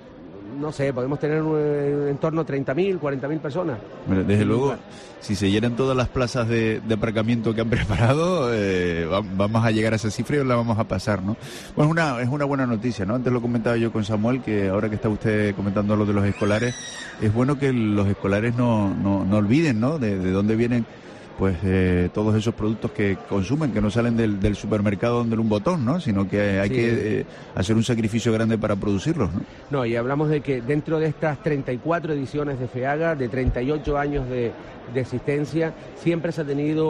No sé, podemos tener en torno a 30.000, 40.000 personas. Bueno, desde luego, si se llenan todas las plazas de aparcamiento que han preparado, vamos a llegar a esa cifra y la vamos a pasar, ¿no? Bueno, es una buena noticia, ¿no? Antes lo comentaba yo con Samuel, que ahora que está usted comentando lo de los escolares, es bueno que los escolares no olviden, ¿no? De dónde vienen pues todos esos productos que consumen, que no salen del supermercado donde un botón, ¿no? Sino que hay que hacer un sacrificio grande para producirlos, ¿no? No, y hablamos de que dentro de estas 34 ediciones de FEAGA, de 38 años de existencia, siempre se ha tenido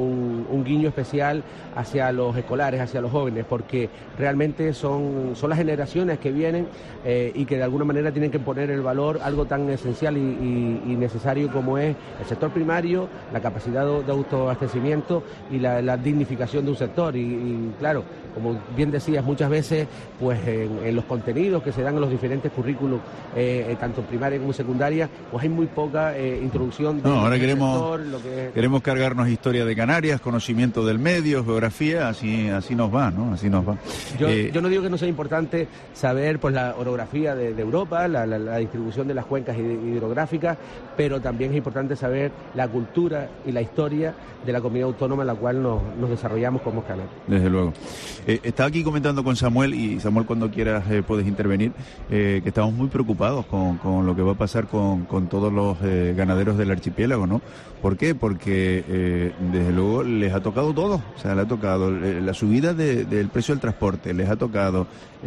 un guiño especial hacia los escolares, hacia los jóvenes, porque realmente son las generaciones que vienen y que de alguna manera tienen que poner el valor, algo tan esencial y necesario como es el sector primario, la capacidad de autoabastecimiento y la dignificación de un sector. Y claro, como bien decías, muchas veces pues en los contenidos que se dan en los diferentes currículos, tanto primaria como secundaria, pues hay muy poca introducción de ahora queremos cargarnos historia de Canarias, conocimiento del medio, geografía, así nos va, ¿no? Así nos va. Yo no digo que no sea importante saber pues la orografía de Europa, la distribución de las cuencas hidrográficas, pero también es importante saber la cultura y la historia de la comunidad autónoma en la cual nos desarrollamos como canarios. Desde luego. Estaba aquí comentando con Samuel, y Samuel, cuando quieras puedes intervenir, que estamos muy preocupados con lo que va a pasar con todos los ganaderos del archipiélago, ¿no? ¿Por qué? Porque desde luego les ha tocado todo. O sea, les ha tocado la subida del precio del transporte, les ha tocado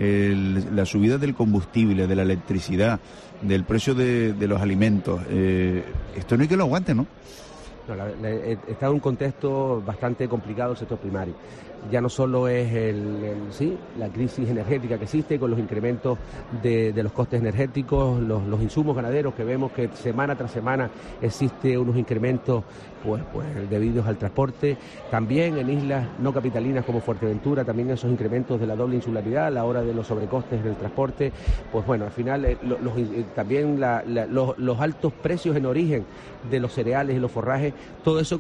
la subida del combustible, de la electricidad, del precio de los alimentos. Esto no hay que lo aguante, ¿no? No, está en un contexto bastante complicado el sector primario. Ya no solo es la crisis energética que existe con los incrementos de los costes energéticos, los insumos ganaderos, que vemos que semana tras semana existe unos incrementos pues debidos al transporte. También en islas no capitalinas como Fuerteventura, también esos incrementos de la doble insularidad a la hora de los sobrecostes del transporte. Pues bueno, al final también los altos precios en origen de los cereales y los forrajes, todo eso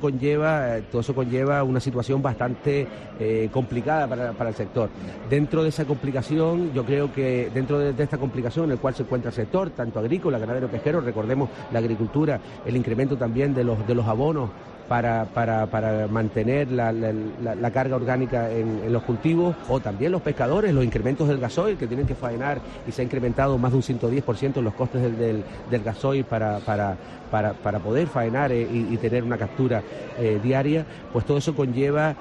conlleva una situación bastante complicada para el sector. Dentro de esa complicación, yo creo que dentro de esta complicación en el cual se encuentra el sector, tanto agrícola, ganadero, pesquero, recordemos la agricultura, el incremento también de los abonos para mantener la carga orgánica en los cultivos, o también los pescadores, los incrementos del gasoil que tienen que faenar, y se ha incrementado más de un 110% los costes del gasoil para poder faenar y tener una captura diaria. Pues todo eso conlleva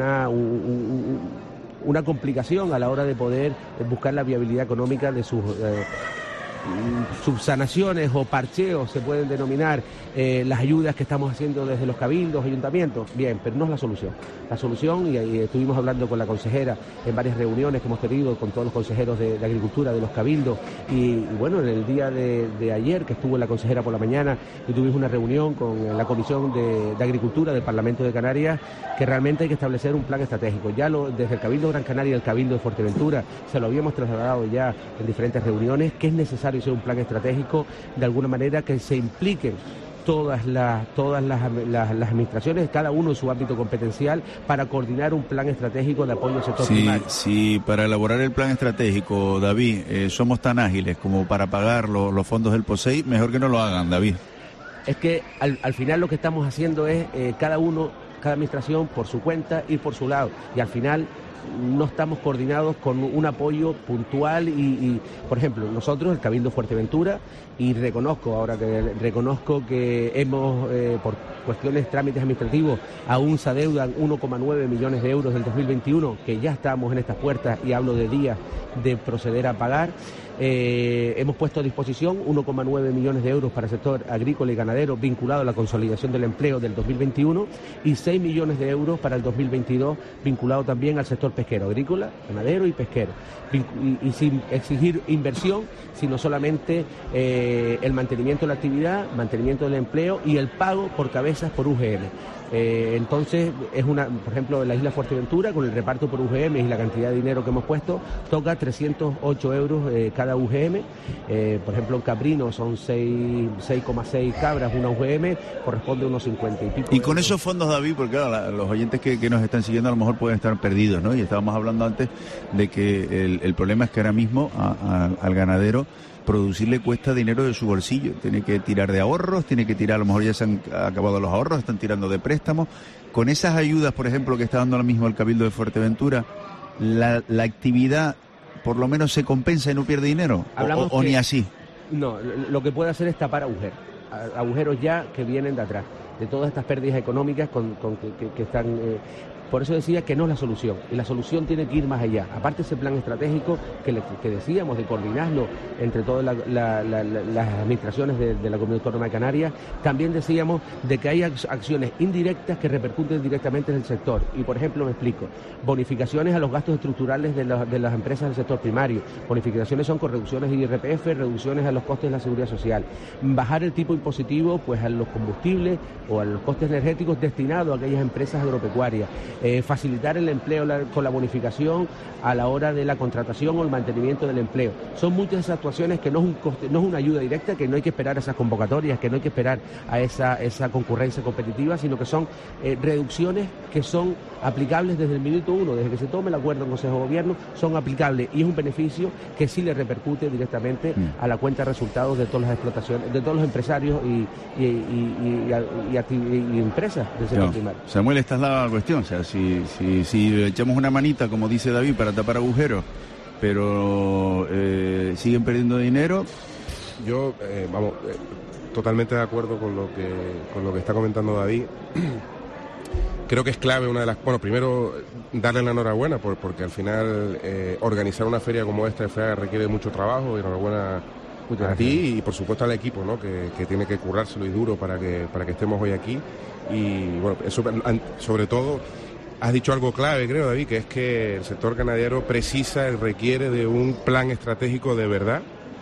una complicación a la hora de poder buscar la viabilidad económica de sus subsanaciones o parcheos, se pueden denominar, las ayudas que estamos haciendo desde los cabildos, ayuntamientos, bien, pero no es la solución. La solución, y estuvimos hablando con la consejera en varias reuniones que hemos tenido con todos los consejeros de agricultura, de los cabildos, y bueno, en el día de ayer, que estuvo la consejera por la mañana, y tuvimos una reunión con la Comisión de Agricultura del Parlamento de Canarias, que realmente hay que establecer un plan estratégico. Ya desde el Cabildo de Gran Canaria y el Cabildo de Fuerteventura se lo habíamos trasladado ya en diferentes reuniones, que es necesario hacer un plan estratégico, de alguna manera que se impliquen todas las administraciones, cada uno en su ámbito competencial, para coordinar un plan estratégico de apoyo al sector primario. Sí, para elaborar el plan estratégico, David, somos tan ágiles como para pagar los fondos del POSEI, mejor que no lo hagan, David. Es que al final lo que estamos haciendo es cada administración por su cuenta, ir por su lado, y al final no estamos coordinados con un apoyo puntual y por ejemplo, nosotros, el Cabildo Fuerteventura, y reconozco que hemos, por cuestiones, trámites administrativos, aún se adeudan 1,9 millones de euros del 2021, que ya estamos en estas puertas, y hablo de días de proceder a pagar. Hemos puesto a disposición 1,9 millones de euros para el sector agrícola y ganadero vinculado a la consolidación del empleo del 2021 y 6 millones de euros para el 2022 vinculado también al sector pesquero, agrícola, ganadero y pesquero. Y sin exigir inversión, sino solamente el mantenimiento de la actividad, mantenimiento del empleo y el pago por cabezas por UGM. Entonces, por ejemplo, en la isla Fuerteventura, con el reparto por UGM y la cantidad de dinero que hemos puesto, toca 308 euros cada UGM. Por ejemplo, en Caprino son 6,6 cabras una UGM, corresponde a unos 50 y pico. Y con esos fondos, David, porque claro, los oyentes que nos están siguiendo a lo mejor pueden estar perdidos, ¿no? Y estábamos hablando antes de que el problema es que ahora mismo al ganadero producirle cuesta dinero de su bolsillo, tiene que tirar de ahorros, tiene que tirar, a lo mejor ya se han acabado los ahorros, están tirando de préstamos. Con esas ayudas, por ejemplo, que está dando ahora mismo el Cabildo de Fuerteventura, la actividad por lo menos se compensa y no pierde dinero, o ni así. No, lo que puede hacer es tapar agujeros ya que vienen de atrás, de todas estas pérdidas económicas que están... Por eso decía que no es la solución, y la solución tiene que ir más allá. Aparte de ese plan estratégico que decíamos de coordinarlo entre todas las administraciones de la Comunidad Autónoma de Canarias, también decíamos de que hay acciones indirectas que repercuten directamente en el sector. Y por ejemplo, me explico, bonificaciones a los gastos estructurales de las empresas del sector primario. Bonificaciones son con reducciones de IRPF, reducciones a los costes de la seguridad social. Bajar el tipo impositivo pues a los combustibles o a los costes energéticos destinados a aquellas empresas agropecuarias. Facilitar el empleo con la bonificación a la hora de la contratación o el mantenimiento del empleo. Son muchas esas actuaciones que no es un coste, no es una ayuda directa, que no hay que esperar a esas convocatorias, que no hay que esperar a esa concurrencia competitiva, sino que son reducciones que son aplicables desde el minuto uno, desde que se tome el acuerdo en Consejo de Gobierno, son aplicables, y es un beneficio que sí le repercute directamente a la cuenta de resultados de todas las explotaciones, de todos los empresarios y empresas del sector primario. Samuel, esta es la cuestión, o sea, si echamos una manita, como dice David, para tapar agujeros, pero siguen perdiendo dinero. Yo, totalmente de acuerdo con lo que está comentando David. Creo que es clave una de las... Bueno, primero, darle la enhorabuena, porque al final organizar una feria como esta de FEAGA requiere mucho trabajo, y enhorabuena a ti y por supuesto al equipo, ¿no? que tiene que currárselo y duro para que estemos hoy aquí. Y bueno, eso, sobre todo, has dicho algo clave, creo, David, que es que el sector ganadero precisa y requiere de un plan estratégico de verdad,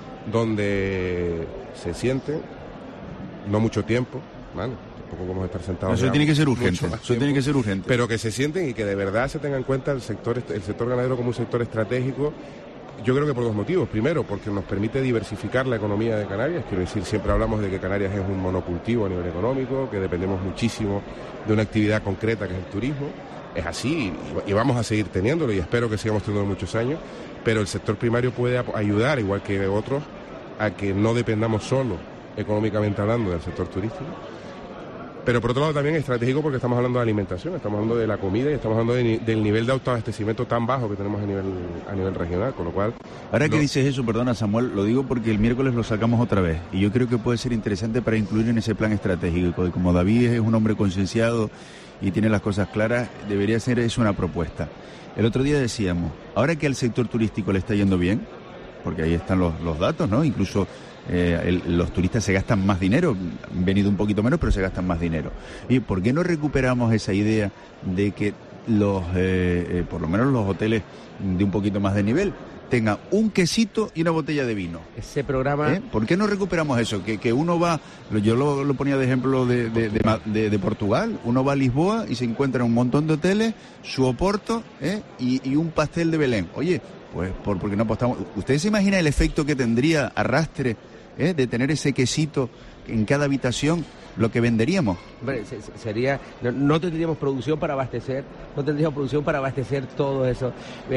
donde se sienten, no mucho tiempo, ¿vale? Tampoco vamos a estar sentados. Eso tiene que ser urgente, tiene que ser urgente. Pero que se sienten y que de verdad se tenga en cuenta el sector ganadero como un sector estratégico. Yo creo que por dos motivos. Primero, porque nos permite diversificar la economía de Canarias. Quiero decir, siempre hablamos de que Canarias es un monocultivo a nivel económico, que dependemos muchísimo de una actividad concreta que es el turismo. Es así y vamos a seguir teniéndolo, y espero que sigamos teniendo muchos años. Pero el sector primario puede ayudar, igual que otros, a que no dependamos solo, económicamente hablando, del sector turístico. Pero por otro lado también es estratégico porque estamos hablando de alimentación, estamos hablando de la comida y estamos hablando del nivel de autoabastecimiento tan bajo que tenemos a nivel regional, con lo cual... Ahora que dices eso, perdona Samuel, lo digo porque el miércoles lo sacamos otra vez y yo creo que puede ser interesante para incluir en ese plan estratégico, y como David es un hombre concienciado y tiene las cosas claras, debería ser eso una propuesta. El otro día decíamos, ahora que al sector turístico le está yendo bien, porque ahí están los datos, ¿no? Incluso los turistas se gastan más dinero, han venido un poquito menos, pero se gastan más dinero. ¿Y por qué no recuperamos esa idea de que por lo menos los hoteles de un poquito más de nivel tengan un quesito y una botella de vino? Ese programa... ¿Por qué no recuperamos eso? Que uno va, yo lo ponía de ejemplo de Portugal, uno va a Lisboa y se encuentra un montón de hoteles, su Oporto y un pastel de Belén. Oye, pues porque no apostamos. ¿Ustedes se imaginan el efecto que tendría arrastre de tener ese quesito en cada habitación lo que venderíamos. No tendríamos producción para abastecer, todo eso.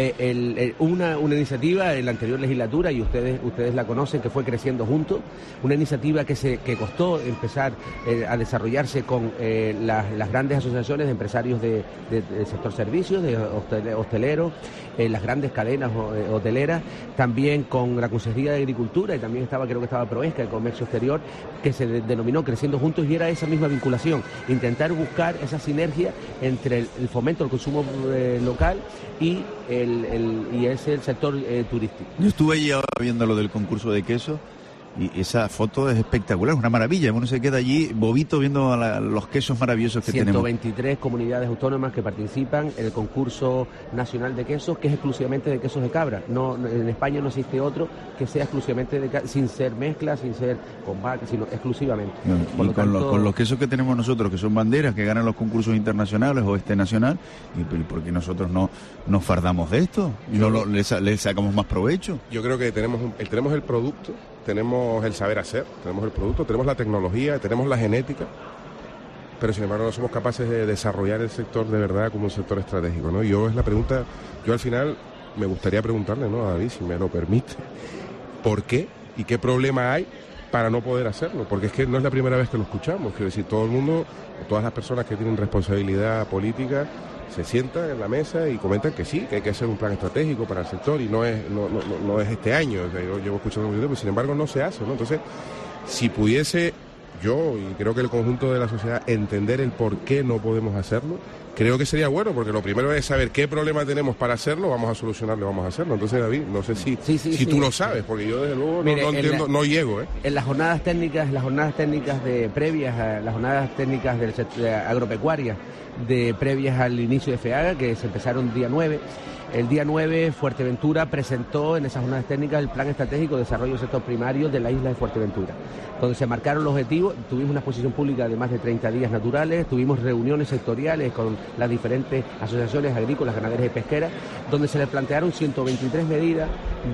Una iniciativa en la anterior legislatura, y ustedes la conocen, que fue Creciendo Juntos, una iniciativa que costó empezar a desarrollarse con las grandes asociaciones de empresarios del sector servicios, de hosteleros, las grandes cadenas hoteleras, también con la Consejería de Agricultura, y también creo que estaba Proesca, el Comercio Exterior, que se denominó Creciendo Juntos, y era esa misma vinculación, intentar buscar esa sinergia entre el fomento del consumo local y el sector turístico. Yo estuve allí ahora viendo lo del concurso de queso, y esa foto es espectacular, es una maravilla. Uno se queda allí bobito viendo los quesos maravillosos que 123 tenemos. comunidades autónomas que participan en el concurso nacional de quesos, que es exclusivamente de quesos de cabra. En España no existe otro que sea exclusivamente sin ser mezcla, sin ser con vaca, sino exclusivamente. Y con los quesos que tenemos nosotros, que son banderas, que ganan los concursos internacionales o nacional, ¿y por qué nosotros no nos fardamos de esto? ¿Y le sacamos más provecho? Yo creo que tenemos el producto, tenemos el saber hacer, tenemos el producto, tenemos la tecnología, tenemos la genética, pero sin embargo no somos capaces de desarrollar el sector de verdad como un sector estratégico, ¿no? Yo al final me gustaría preguntarle, ¿no?, a David, si me lo permite, ¿por qué y qué problema hay para no poder hacerlo? Porque es que no es la primera vez que lo escuchamos. Quiero decir, todo el mundo, todas las personas que tienen responsabilidad política, se sientan en la mesa y comentan que sí, que hay que hacer un plan estratégico para el sector, y no es este año. O sea, yo llevo escuchando mucho tiempo, sin embargo no se hace, ¿no? Entonces, si pudiese yo, y creo que el conjunto de la sociedad, entender el por qué no podemos hacerlo, creo que sería bueno, porque lo primero es saber qué problema tenemos para hacerlo, vamos a solucionarlo, vamos a hacerlo. Entonces, David, no sé si tú lo sabes, porque yo desde luego no entiendo, no llego. En las jornadas técnicas previas a las jornadas técnicas agropecuarias previas al inicio de FEAGA, que se empezaron el día 9, El día 9, Fuerteventura presentó en esas jornadas técnicas el Plan Estratégico de Desarrollo del Sector Primario de la isla de Fuerteventura, donde se marcaron los objetivos. Tuvimos una exposición pública de más de 30 días naturales, tuvimos reuniones sectoriales con las diferentes asociaciones agrícolas, ganaderas y pesqueras, donde se les plantearon 123 medidas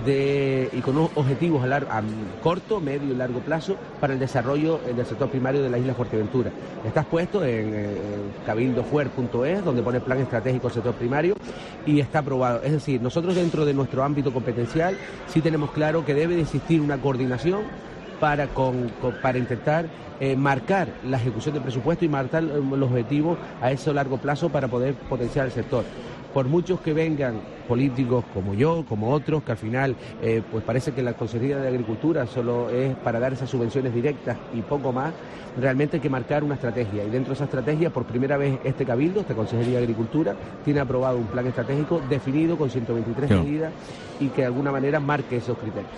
y con unos objetivos a corto, medio y largo plazo para el desarrollo del sector primario de la isla de Fuerteventura. Está expuesto en cabildofuer.es, donde pone el Plan Estratégico del Sector Primario, y está aprobado. Es decir, nosotros dentro de nuestro ámbito competencial sí tenemos claro que debe de existir una coordinación para intentar marcar la ejecución del presupuesto y marcar los objetivos a ese largo plazo para poder potenciar el sector. Por muchos que vengan políticos como yo, como otros, que al final pues parece que la Consejería de Agricultura solo es para dar esas subvenciones directas y poco más, realmente hay que marcar una estrategia, y dentro de esa estrategia, por primera vez esta Consejería de Agricultura, tiene aprobado un plan estratégico definido con 123 medidas y que de alguna manera marque esos criterios.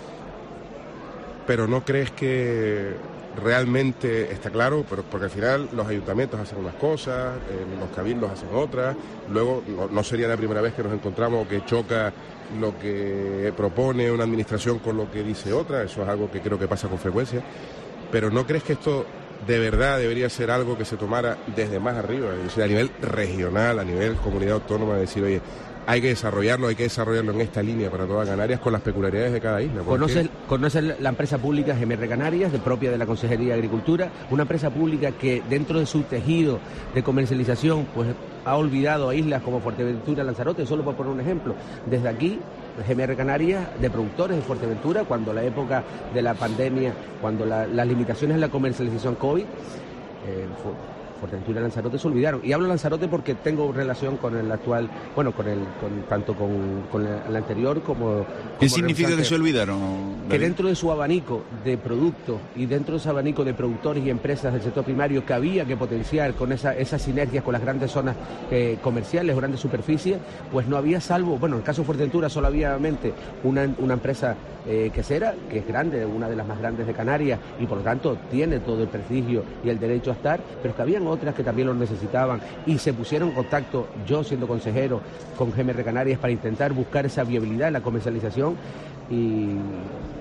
Pero ¿no crees que realmente está claro? Porque al final los ayuntamientos hacen unas cosas, los cabildos hacen otras, luego no sería la primera vez que nos encontramos que choca lo que propone una administración con lo que dice otra, eso es algo que creo que pasa con frecuencia, pero ¿no crees que esto de verdad debería ser algo que se tomara desde más arriba, es decir, a nivel regional, a nivel comunidad autónoma, decir, oye, hay que desarrollarlo en esta línea para toda Canarias con las peculiaridades de cada isla? ¿Conoce la empresa pública GMR Canarias, propia de la Consejería de Agricultura? Una empresa pública que dentro de su tejido de comercialización pues ha olvidado a islas como Fuerteventura, Lanzarote, solo por poner un ejemplo. Desde aquí, GMR Canarias, de productores de Fuerteventura, cuando la época de la pandemia, cuando las limitaciones en la comercialización COVID, Fuerteventura y Lanzarote se olvidaron. Y hablo de Lanzarote porque tengo relación con el actual, tanto con el anterior como... ¿Qué significa que se olvidaron, David? Que dentro de su abanico de productos y dentro de ese abanico de productores y empresas del sector primario que había que potenciar con esas sinergias con las grandes zonas comerciales, grandes superficies, pues no había, salvo, en el caso de Fuerteventura solo había una empresa quesera, que es grande, una de las más grandes de Canarias, y por lo tanto tiene todo el prestigio y el derecho a estar, pero que habían otras que también lo necesitaban, y se pusieron en contacto, yo siendo consejero, con GMR Canarias para intentar buscar esa viabilidad en la comercialización, y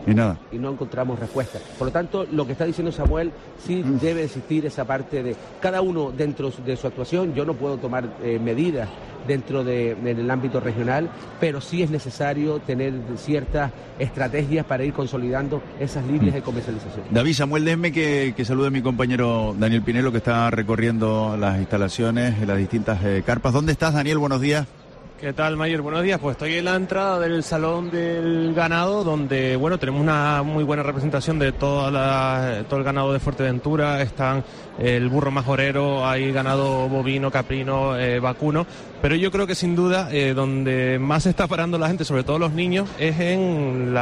Y nada. Y no encontramos respuesta. Por lo tanto, lo que está diciendo Samuel, sí debe existir esa parte de cada uno dentro de su actuación. Yo no puedo tomar medidas dentro del ámbito regional, pero sí es necesario tener ciertas estrategias para ir consolidando esas líneas de comercialización. David, Samuel, déjeme que salude a mi compañero Daniel Pinelo, que está recorriendo las instalaciones, las distintas carpas. ¿Dónde estás, Daniel? Buenos días. ¿Qué tal, Mayer? Buenos días. Pues estoy en la entrada del Salón del Ganado, donde, bueno, tenemos una muy buena representación de todo el ganado de Fuerteventura. Están el burro majorero, hay ganado bovino, caprino, vacuno. Pero yo creo que sin duda donde más se está parando la gente, sobre todo los niños, es en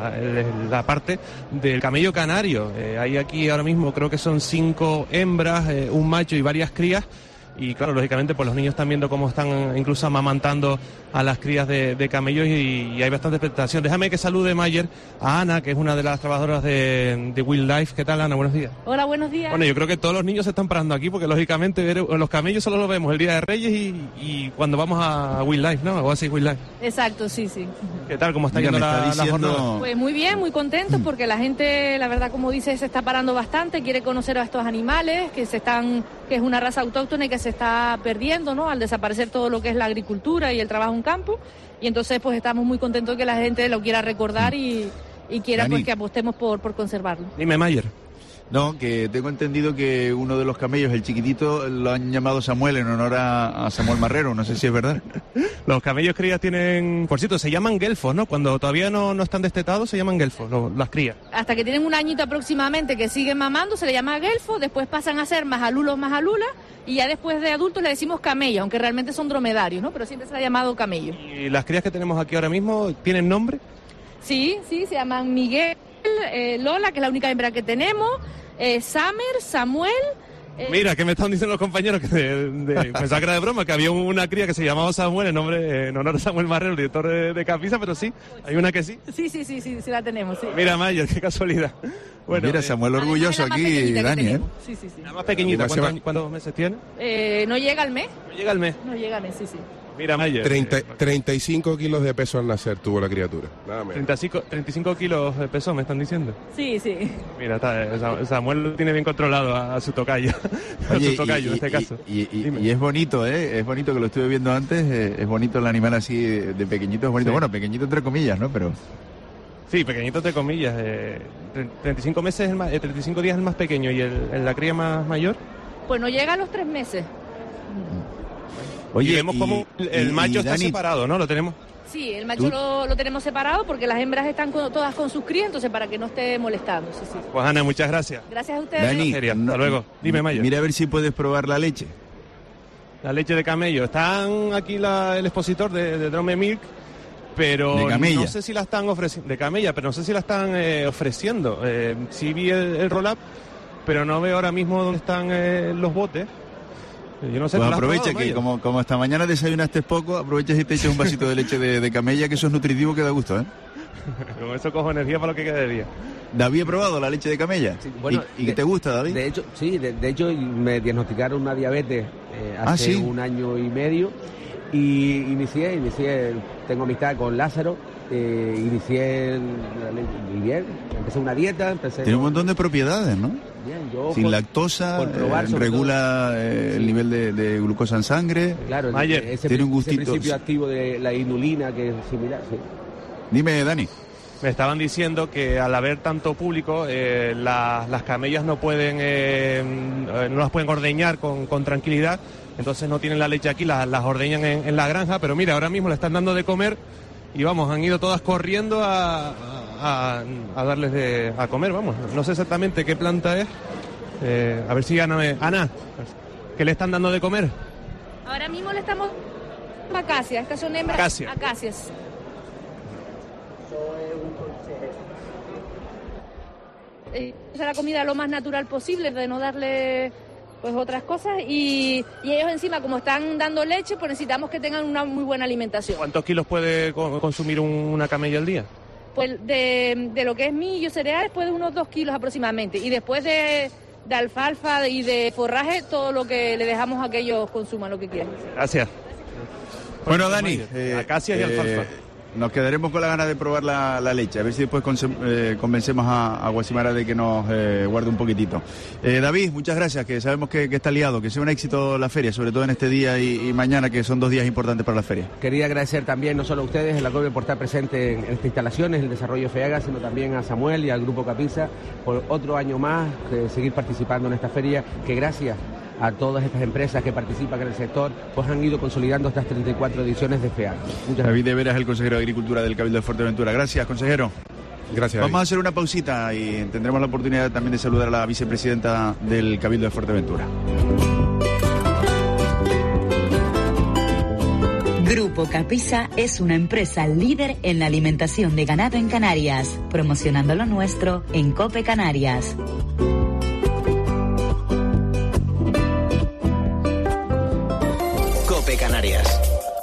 la parte del camello canario. Hay aquí ahora mismo, creo que son 5 hembras, un macho y varias crías. Y claro, lógicamente pues los niños están viendo cómo están incluso amamantando a las crías de camellos y hay bastante expectación. Déjame que salude, Mayer, a Ana, que es una de las trabajadoras de Wildlife. ¿Qué tal, Ana? Buenos días. Hola, buenos días. Bueno, yo creo que todos los niños se están parando aquí porque lógicamente los camellos solo los vemos el Día de Reyes y cuando vamos a Wildlife, ¿no? O así Wildlife. Exacto, sí. ¿Qué tal? ¿Cómo está yendo la jornada? Pues muy bien, muy contentos porque la gente, la verdad, como dice, se está parando bastante, quiere conocer a estos animales que es una raza autóctona y que se está perdiendo, ¿no? Al desaparecer todo lo que es la agricultura y el trabajo en campo. Y entonces pues estamos muy contentos que la gente lo quiera recordar y quiera pues que apostemos por conservarlo. Dime, Mayer. No, que tengo entendido que uno de los camellos, el chiquitito, lo han llamado Samuel en honor a Samuel Marrero, no sé si es verdad. Los camellos crías tienen, por cierto, se llaman guelfos, ¿no? Cuando todavía no están destetados se llaman guelfos, las crías. Hasta que tienen un añito aproximadamente que siguen mamando, se le llama guelfo, después pasan a ser majalulos, y ya después de adultos le decimos camello, aunque realmente son dromedarios, ¿no? Pero siempre se le ha llamado camello. ¿Y las crías que tenemos aquí ahora mismo tienen nombre? Sí, se llaman Miguel, Lola, que es la única hembra que tenemos, Summer, Samuel. Mira, que me están diciendo los compañeros que pensaba que era de broma, que había una cría que se llamaba Samuel en honor a Samuel Marrero, el director de Capisa, pero sí, hay una que sí. Sí, la tenemos, sí. Mira, Mayer, qué casualidad. Bueno, mira, Samuel orgulloso aquí, Dani, ¿eh? Sí. La más pequeñita, ¿cuántos meses tiene? No llega al mes. ¿No llega al mes? No llega al mes, sí. Mira, Mayer. 35 kilos de peso al nacer tuvo la criatura. Nada menos. 35 kilos de peso, me están diciendo. Sí. Mira, Samuel lo tiene bien controlado a su tocayo. Oye, a su tocayo, en este caso. Y es bonito, ¿eh? Es bonito, que lo estuve viendo antes. Es bonito el animal así de pequeñito. Es bonito. Sí. Bueno, pequeñito entre comillas, ¿no? Pero... Sí, pequeñito entre comillas. 35 meses, 35 días es el más pequeño. ¿Y la cría más mayor? Pues no llega a los 3 meses. Oye, y vemos como el macho está separado, ¿no? ¿Lo tenemos? Sí, el macho lo tenemos separado porque las hembras están todas con sus crías, entonces para que no esté molestando. Sí. Pues Ana, muchas gracias. Gracias a ustedes. Dani, hasta luego. Dime, Mayer. Mira a ver si puedes probar la leche. La leche de camello. Están aquí el expositor de Drome Milk, pero no sé si la están ofreciendo. De camella, pero no sé si la están ofreciendo. Sí vi el roll-up, pero no veo ahora mismo dónde están los botes. Yo no sé, pues aprovecha que como hasta mañana desayunaste poco, aprovechas y te echas un vasito de leche de camella, que eso es nutritivo, que da gusto, ¿eh? Con eso cojo energía para lo que quede de día. ¿David ha probado la leche de camella? Sí, bueno, ¿Y qué te gusta, David? De hecho, sí, de hecho me diagnosticaron una diabetes hace un año y medio y inicié, tengo amistad con Lázaro. Inicié bien, empecé una dieta. Tiene un montón de propiedades, ¿no? Bien, yo sin lactosa, regula el nivel de glucosa en sangre. Claro, tiene un gustito. Ese principio activo de la inulina que es similar. Sí. Dime, Dani. Me estaban diciendo que al haber tanto público, las camellas no las pueden ordeñar con tranquilidad, entonces no tienen la leche aquí, las ordeñan en la granja, pero mira, ahora mismo le están dando de comer. Y vamos, han ido todas corriendo a darles a comer, vamos. No sé exactamente qué planta es. A ver si Ana, ¿qué le están dando de comer? Ahora mismo le estamos acacias, estas son hembras acacias. Esa la comida lo más natural posible, de no darle pues otras cosas y ellos encima como están dando leche pues necesitamos que tengan una muy buena alimentación. ¿Cuántos kilos puede consumir una camella al día? Pues de lo que es millo, cereales, pues unos 2 kilos aproximadamente y después de alfalfa y de forraje todo lo que le dejamos a que ellos consuman lo que quieran. Gracias. Bueno, Dani, acacias y alfalfa. nos quedaremos con la gana de probar la leche, a ver si después convencemos a Guasimara de que nos guarde un poquitito. David, muchas gracias, que sabemos que está liado, que sea un éxito la feria, sobre todo en este día y mañana, que son 2 días importantes para la feria. Quería agradecer también no solo a ustedes, el COPE, por estar presente en estas instalaciones, el desarrollo FEAGA, sino también a Samuel y al Grupo Capisa por otro año más, seguir participando en esta feria, que gracias a todas estas empresas que participan en el sector, pues han ido consolidando estas 34 ediciones de FEAGA. David de Veras, el consejero de Agricultura del Cabildo de Fuerteventura. Gracias, consejero. Gracias. Vamos a hacer una pausita y tendremos la oportunidad también de saludar a la vicepresidenta del Cabildo de Fuerteventura. Grupo Capisa es una empresa líder en la alimentación de ganado en Canarias, promocionando lo nuestro en COPE Canarias. COPE Canarias.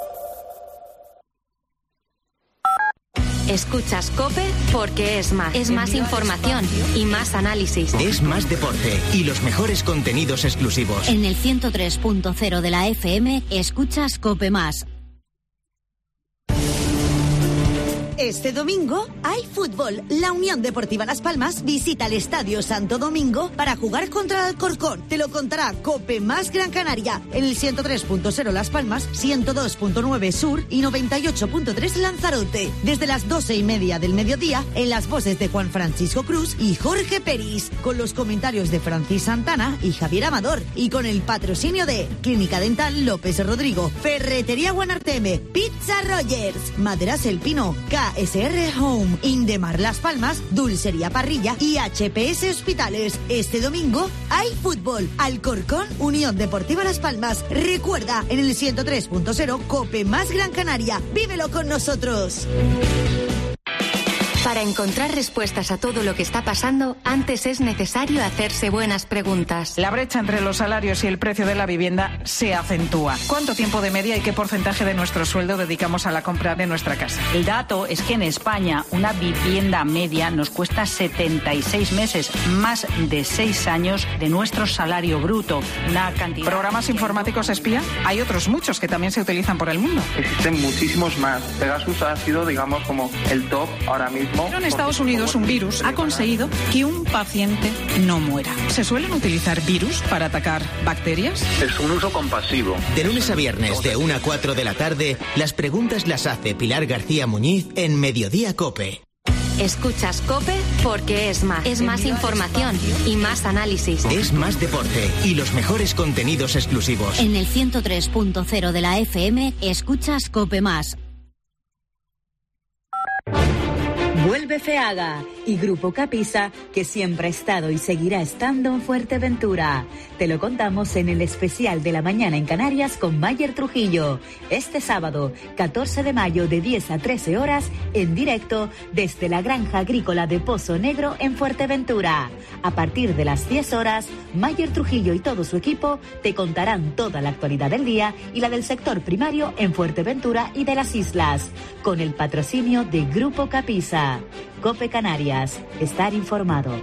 Escuchas COPE porque es más. Es más información y más análisis. Es más deporte y los mejores contenidos exclusivos. En el 103.0 de la FM escuchas COPE Más. Este domingo hay fútbol. La Unión Deportiva Las Palmas visita el Estadio Santo Domingo para jugar contra el Alcorcón. Te lo contará COPE Más Gran Canaria en el 103.0 Las Palmas, 102.9 Sur y 98.3 Lanzarote. Desde las 12:30 del mediodía, en las voces de Juan Francisco Cruz y Jorge Peris, con los comentarios de Francis Santana y Javier Amador, y con el patrocinio de Clínica Dental López Rodrigo, Ferretería Guanarteme, Pizza Rogers, Maderas El Pino, KSR Home, Indemar Las Palmas, Dulcería Parrilla y HPS Hospitales. Este domingo hay fútbol. Alcorcón, Unión Deportiva Las Palmas. Recuerda, en el 103.0 COPE Más Gran Canaria. Vívelo con nosotros. Para encontrar respuestas a todo lo que está pasando, antes es necesario hacerse buenas preguntas. La brecha entre los salarios y el precio de la vivienda se acentúa. ¿Cuánto tiempo de media y qué porcentaje de nuestro sueldo dedicamos a la compra de nuestra casa? El dato es que en España una vivienda media nos cuesta 76 meses, más de 6 años de nuestro salario bruto. Una cantidad... ¿Programas informáticos espía? Hay otros muchos que también se utilizan por el mundo. Existen muchísimos más. Pegasus ha sido, digamos, como el top ahora mismo. Pero en Estados Unidos un virus ha conseguido que un paciente no muera. ¿Se suelen utilizar virus para atacar bacterias? Es un uso compasivo. De lunes a viernes, de 1 a 4 de la tarde, las preguntas las hace Pilar García Muñiz en Mediodía COPE. Escuchas COPE porque es más. Es más información y más análisis. Es más deporte y los mejores contenidos exclusivos. En el 103.0 de la FM escuchas COPE Más. Vuelve FEAGA y Grupo Capisa, que siempre ha estado y seguirá estando en Fuerteventura. Te lo contamos en el especial de la mañana en Canarias con Mayer Trujillo. Este sábado, 14 de mayo, de 10 a 13 horas, en directo desde la Granja Agrícola de Pozo Negro en Fuerteventura. A partir de las 10 horas, Mayer Trujillo y todo su equipo te contarán toda la actualidad del día y la del sector primario en Fuerteventura y de las islas, con el patrocinio de Grupo Capisa. COPE Canarias, estar informado.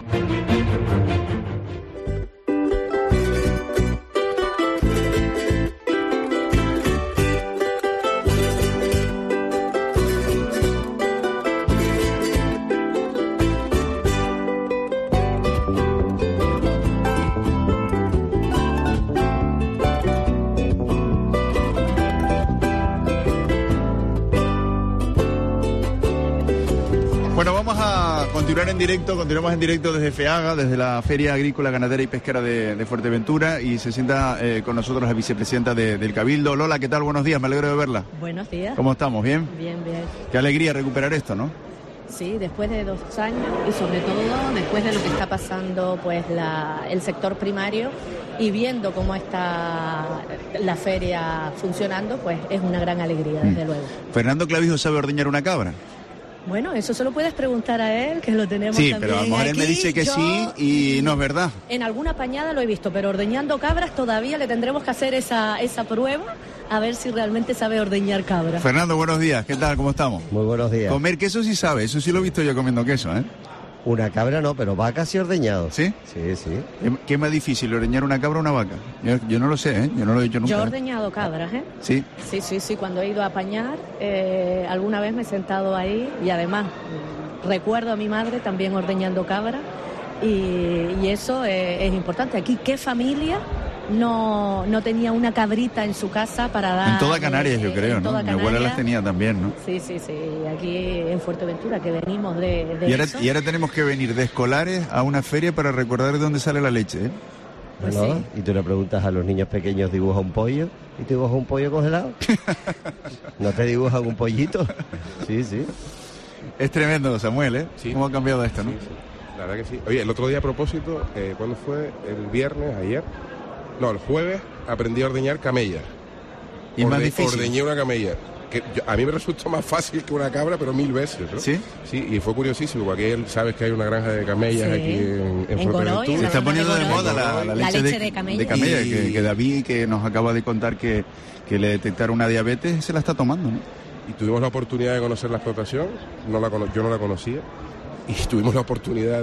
Continuamos en directo desde FEAGA, desde la Feria Agrícola, Ganadera y Pesquera de Fuerteventura, y se sienta con nosotros la vicepresidenta del Cabildo. Lola, ¿qué tal? Buenos días, me alegro de verla. Buenos días. ¿Cómo estamos? ¿Bien? Bien, bien. Qué alegría recuperar esto, ¿no? Sí, después de 2 años y sobre todo después de lo que está pasando pues el sector primario y viendo cómo está la feria funcionando, pues es una gran alegría, desde luego. Fernando Clavijo sabe ordeñar una cabra. Bueno, eso se lo puedes preguntar a él, que lo tenemos sí, también. Sí, pero a lo mejor él me dice que sí y no es verdad. En alguna pañada lo he visto, pero ordeñando cabras todavía le tendremos que hacer esa prueba, a ver si realmente sabe ordeñar cabras. Fernando, buenos días, ¿qué tal? ¿Cómo estamos? Muy buenos días. Comer queso sí sabe, eso sí lo he visto yo comiendo queso, ¿eh? Una cabra no, pero vacas sí ordeñado. ¿Sí? Sí, sí. ¿Qué es más difícil, ordeñar una cabra o una vaca? Yo no lo sé, ¿eh? Yo no lo he hecho nunca. Yo he ordeñado cabras, ¿eh? ¿Sí? Sí, cuando he ido a apañar, alguna vez me he sentado ahí y además recuerdo a mi madre también ordeñando cabras y eso es importante. Aquí, ¿qué familia no tenía una cabrita en su casa para dar? En toda Canarias, yo creo, ¿no? Mi abuela las tenía también, ¿no? Sí, aquí en Fuerteventura, que venimos de eso. Y ahora tenemos que venir de escolares a una feria para recordar de dónde sale la leche, ¿eh? Pues no, sí. Y tú le preguntas a los niños pequeños, ¿dibuja un pollo? ¿Y te dibuja un pollo congelado? ¿No te dibujan un pollito? Sí. Es tremendo, Samuel, ¿eh? Sí. ¿Cómo ha cambiado esto, no? Sí. La verdad que sí. Oye, el otro día a propósito, ¿cuándo fue? ¿El viernes? ¿Ayer? No, el jueves aprendí a ordeñar camellas. ¿Y más difícil? Ordeñé una camella. Que a mí me resultó más fácil que una cabra, pero 1000 veces, ¿no? ¿Sí? Sí, y fue curiosísimo, porque aquí sabes que hay una granja de camellas aquí en Fuerteventura. Se está poniendo de moda la leche de camella. Que David, que nos acaba de contar que le detectaron una diabetes, se la está tomando, ¿no? Y tuvimos la oportunidad de conocer la explotación, yo no la conocía, y tuvimos la oportunidad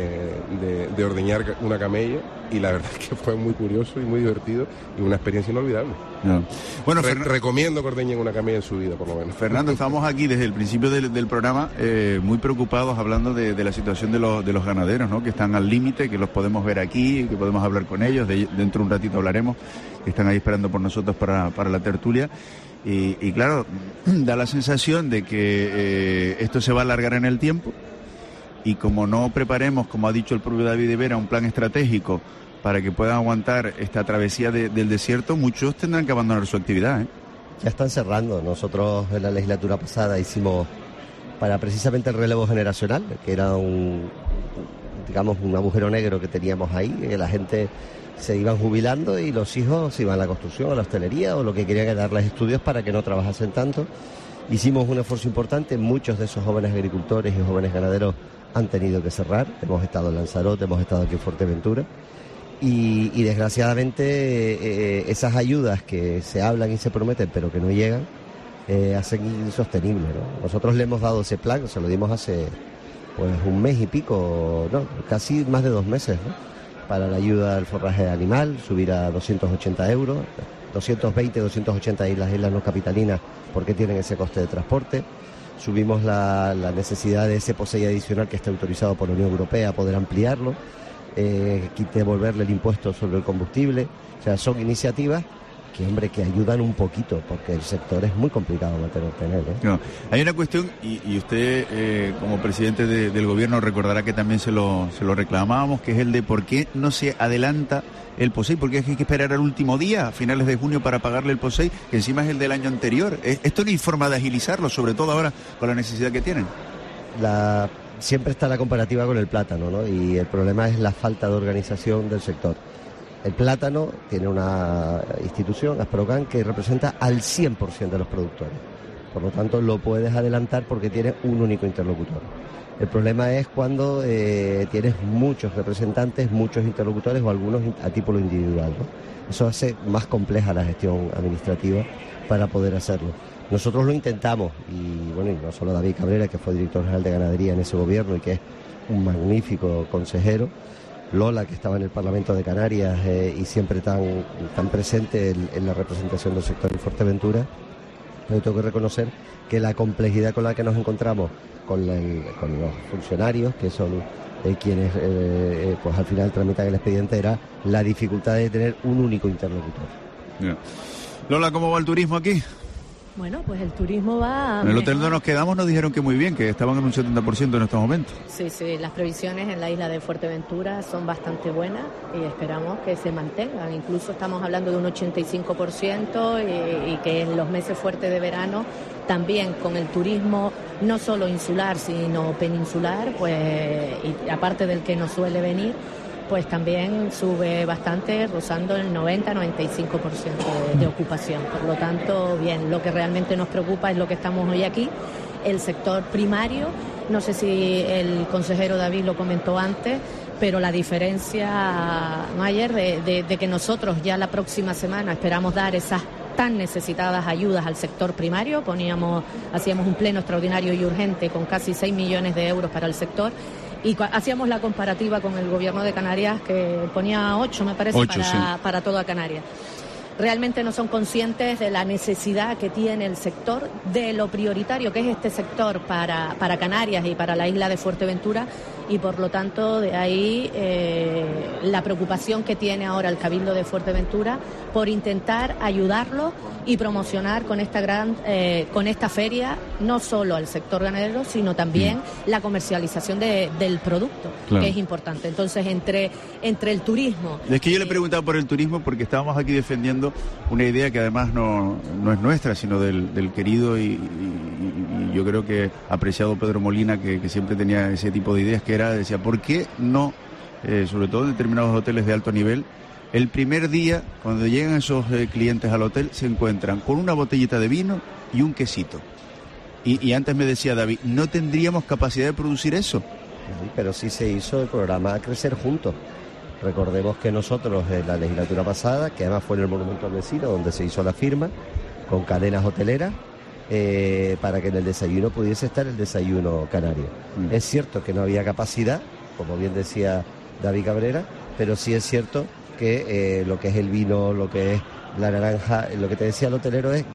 de ordeñar una camella, y la verdad es que fue muy curioso y muy divertido y una experiencia inolvidable. No. Bueno, recomiendo que ordeñen una camella en su vida, por lo menos. Fernando, estamos aquí desde el principio del programa muy preocupados hablando de la situación de los ganaderos, ¿no? Que están al límite, que los podemos ver aquí, que podemos hablar con ellos, dentro de un ratito hablaremos, que están ahí esperando por nosotros para la tertulia. Y claro, da la sensación de que esto se va a alargar en el tiempo, y como no preparemos, como ha dicho el propio David de Vera, un plan estratégico para que puedan aguantar esta travesía del desierto, muchos tendrán que abandonar su actividad, ¿eh? Ya están cerrando. Nosotros en la legislatura pasada hicimos para precisamente el relevo generacional, que era un agujero negro que teníamos ahí, que la gente se iban jubilando y los hijos se iban a la construcción, a la hostelería o lo que querían, era darles estudios para que no trabajasen tanto. Hicimos un esfuerzo importante, muchos de esos jóvenes agricultores y jóvenes ganaderos han tenido que cerrar. Hemos estado en Lanzarote, hemos estado aquí en Fuerteventura y desgraciadamente esas ayudas que se hablan y se prometen pero que no llegan hacen insostenible, ¿no? Nosotros le hemos dado ese plan, se lo dimos hace pues un mes y pico, no, casi más de 2 meses, ¿no? Para la ayuda al forraje animal, subir a 280 euros, 220, 280 las islas no capitalinas porque tienen ese coste de transporte. Subimos la necesidad de ese POSEI adicional que está autorizado por la Unión Europea a poder ampliarlo, devolverle el impuesto sobre el combustible. O sea, son iniciativas que ayudan un poquito, porque el sector es muy complicado mantener, ¿eh? No, hay una cuestión, y usted como presidente del gobierno recordará que también se lo reclamábamos, que es el de por qué no se adelanta el POSEI, porque hay que esperar al último día, a finales de junio, para pagarle el POSEI, que encima es el del año anterior. Esto no hay forma de agilizarlo, sobre todo ahora con la necesidad que tienen. Siempre está la comparativa con el plátano, ¿no? Y el problema es la falta de organización del sector. El plátano tiene una institución, Asprocan, que representa al 100% de los productores. Por lo tanto, lo puedes adelantar porque tiene un único interlocutor. El problema es cuando tienes muchos representantes, muchos interlocutores o algunos a título individual, ¿no? Eso hace más compleja la gestión administrativa para poder hacerlo. Nosotros lo intentamos y no solo David Cabrera, que fue director general de ganadería en ese gobierno y que es un magnífico consejero, Lola, que estaba en el Parlamento de Canarias y siempre tan presente en la representación del sector en Fuerteventura. Pero tengo que reconocer que la complejidad con la que nos encontramos con los funcionarios, que son quienes pues al final tramitan el expediente, era la dificultad de tener un único interlocutor. Yeah. Lola, ¿cómo va el turismo aquí? Bueno, pues el turismo va... En el hotel donde nos quedamos nos dijeron que muy bien, que estaban en un 70% en estos momentos. Sí, las previsiones en la isla de Fuerteventura son bastante buenas y esperamos que se mantengan. Incluso estamos hablando de un 85% y que en los meses fuertes de verano también con el turismo no solo insular sino peninsular, pues y aparte del que nos suele venir, pues también sube bastante, rozando el 90-95% de ocupación. Por lo tanto, bien, lo que realmente nos preocupa es lo que estamos hoy aquí, el sector primario. No sé si el consejero David lo comentó antes, pero la diferencia, Mayer, de que nosotros ya la próxima semana esperamos dar esas tan necesitadas ayudas al sector primario. Hacíamos un pleno extraordinario y urgente con casi 6 millones de euros para el sector. Y hacíamos la comparativa con el gobierno de Canarias, que ponía 8, me parece, 8, para toda Canarias. Realmente no son conscientes de la necesidad que tiene el sector, de lo prioritario que es este sector para Canarias y para la isla de Fuerteventura, y por lo tanto de ahí la preocupación que tiene ahora el Cabildo de Fuerteventura por intentar ayudarlo y promocionar con esta feria no solo al sector ganadero, sino también la comercialización del producto, claro, que es importante. Entonces, entre el turismo... Es que yo le he preguntado por el turismo porque estábamos aquí defendiendo una idea que además no es nuestra, sino del querido y yo creo que apreciado Pedro Molina, que siempre tenía ese tipo de ideas, que decía, ¿por qué no, sobre todo en determinados hoteles de alto nivel, el primer día, cuando llegan esos clientes al hotel, se encuentran con una botellita de vino y un quesito? Y antes me decía David, ¿no tendríamos capacidad de producir eso? Sí, pero sí se hizo el programa Crecer Juntos. Recordemos que nosotros en la legislatura pasada, que además fue en el Monumento al Vecino, donde se hizo la firma, con cadenas hoteleras, para que en el desayuno pudiese estar el desayuno canario. Es cierto que no había capacidad, como bien decía David Cabrera, pero sí es cierto que lo que es el vino, lo que es la naranja, lo que te decía el hotelero es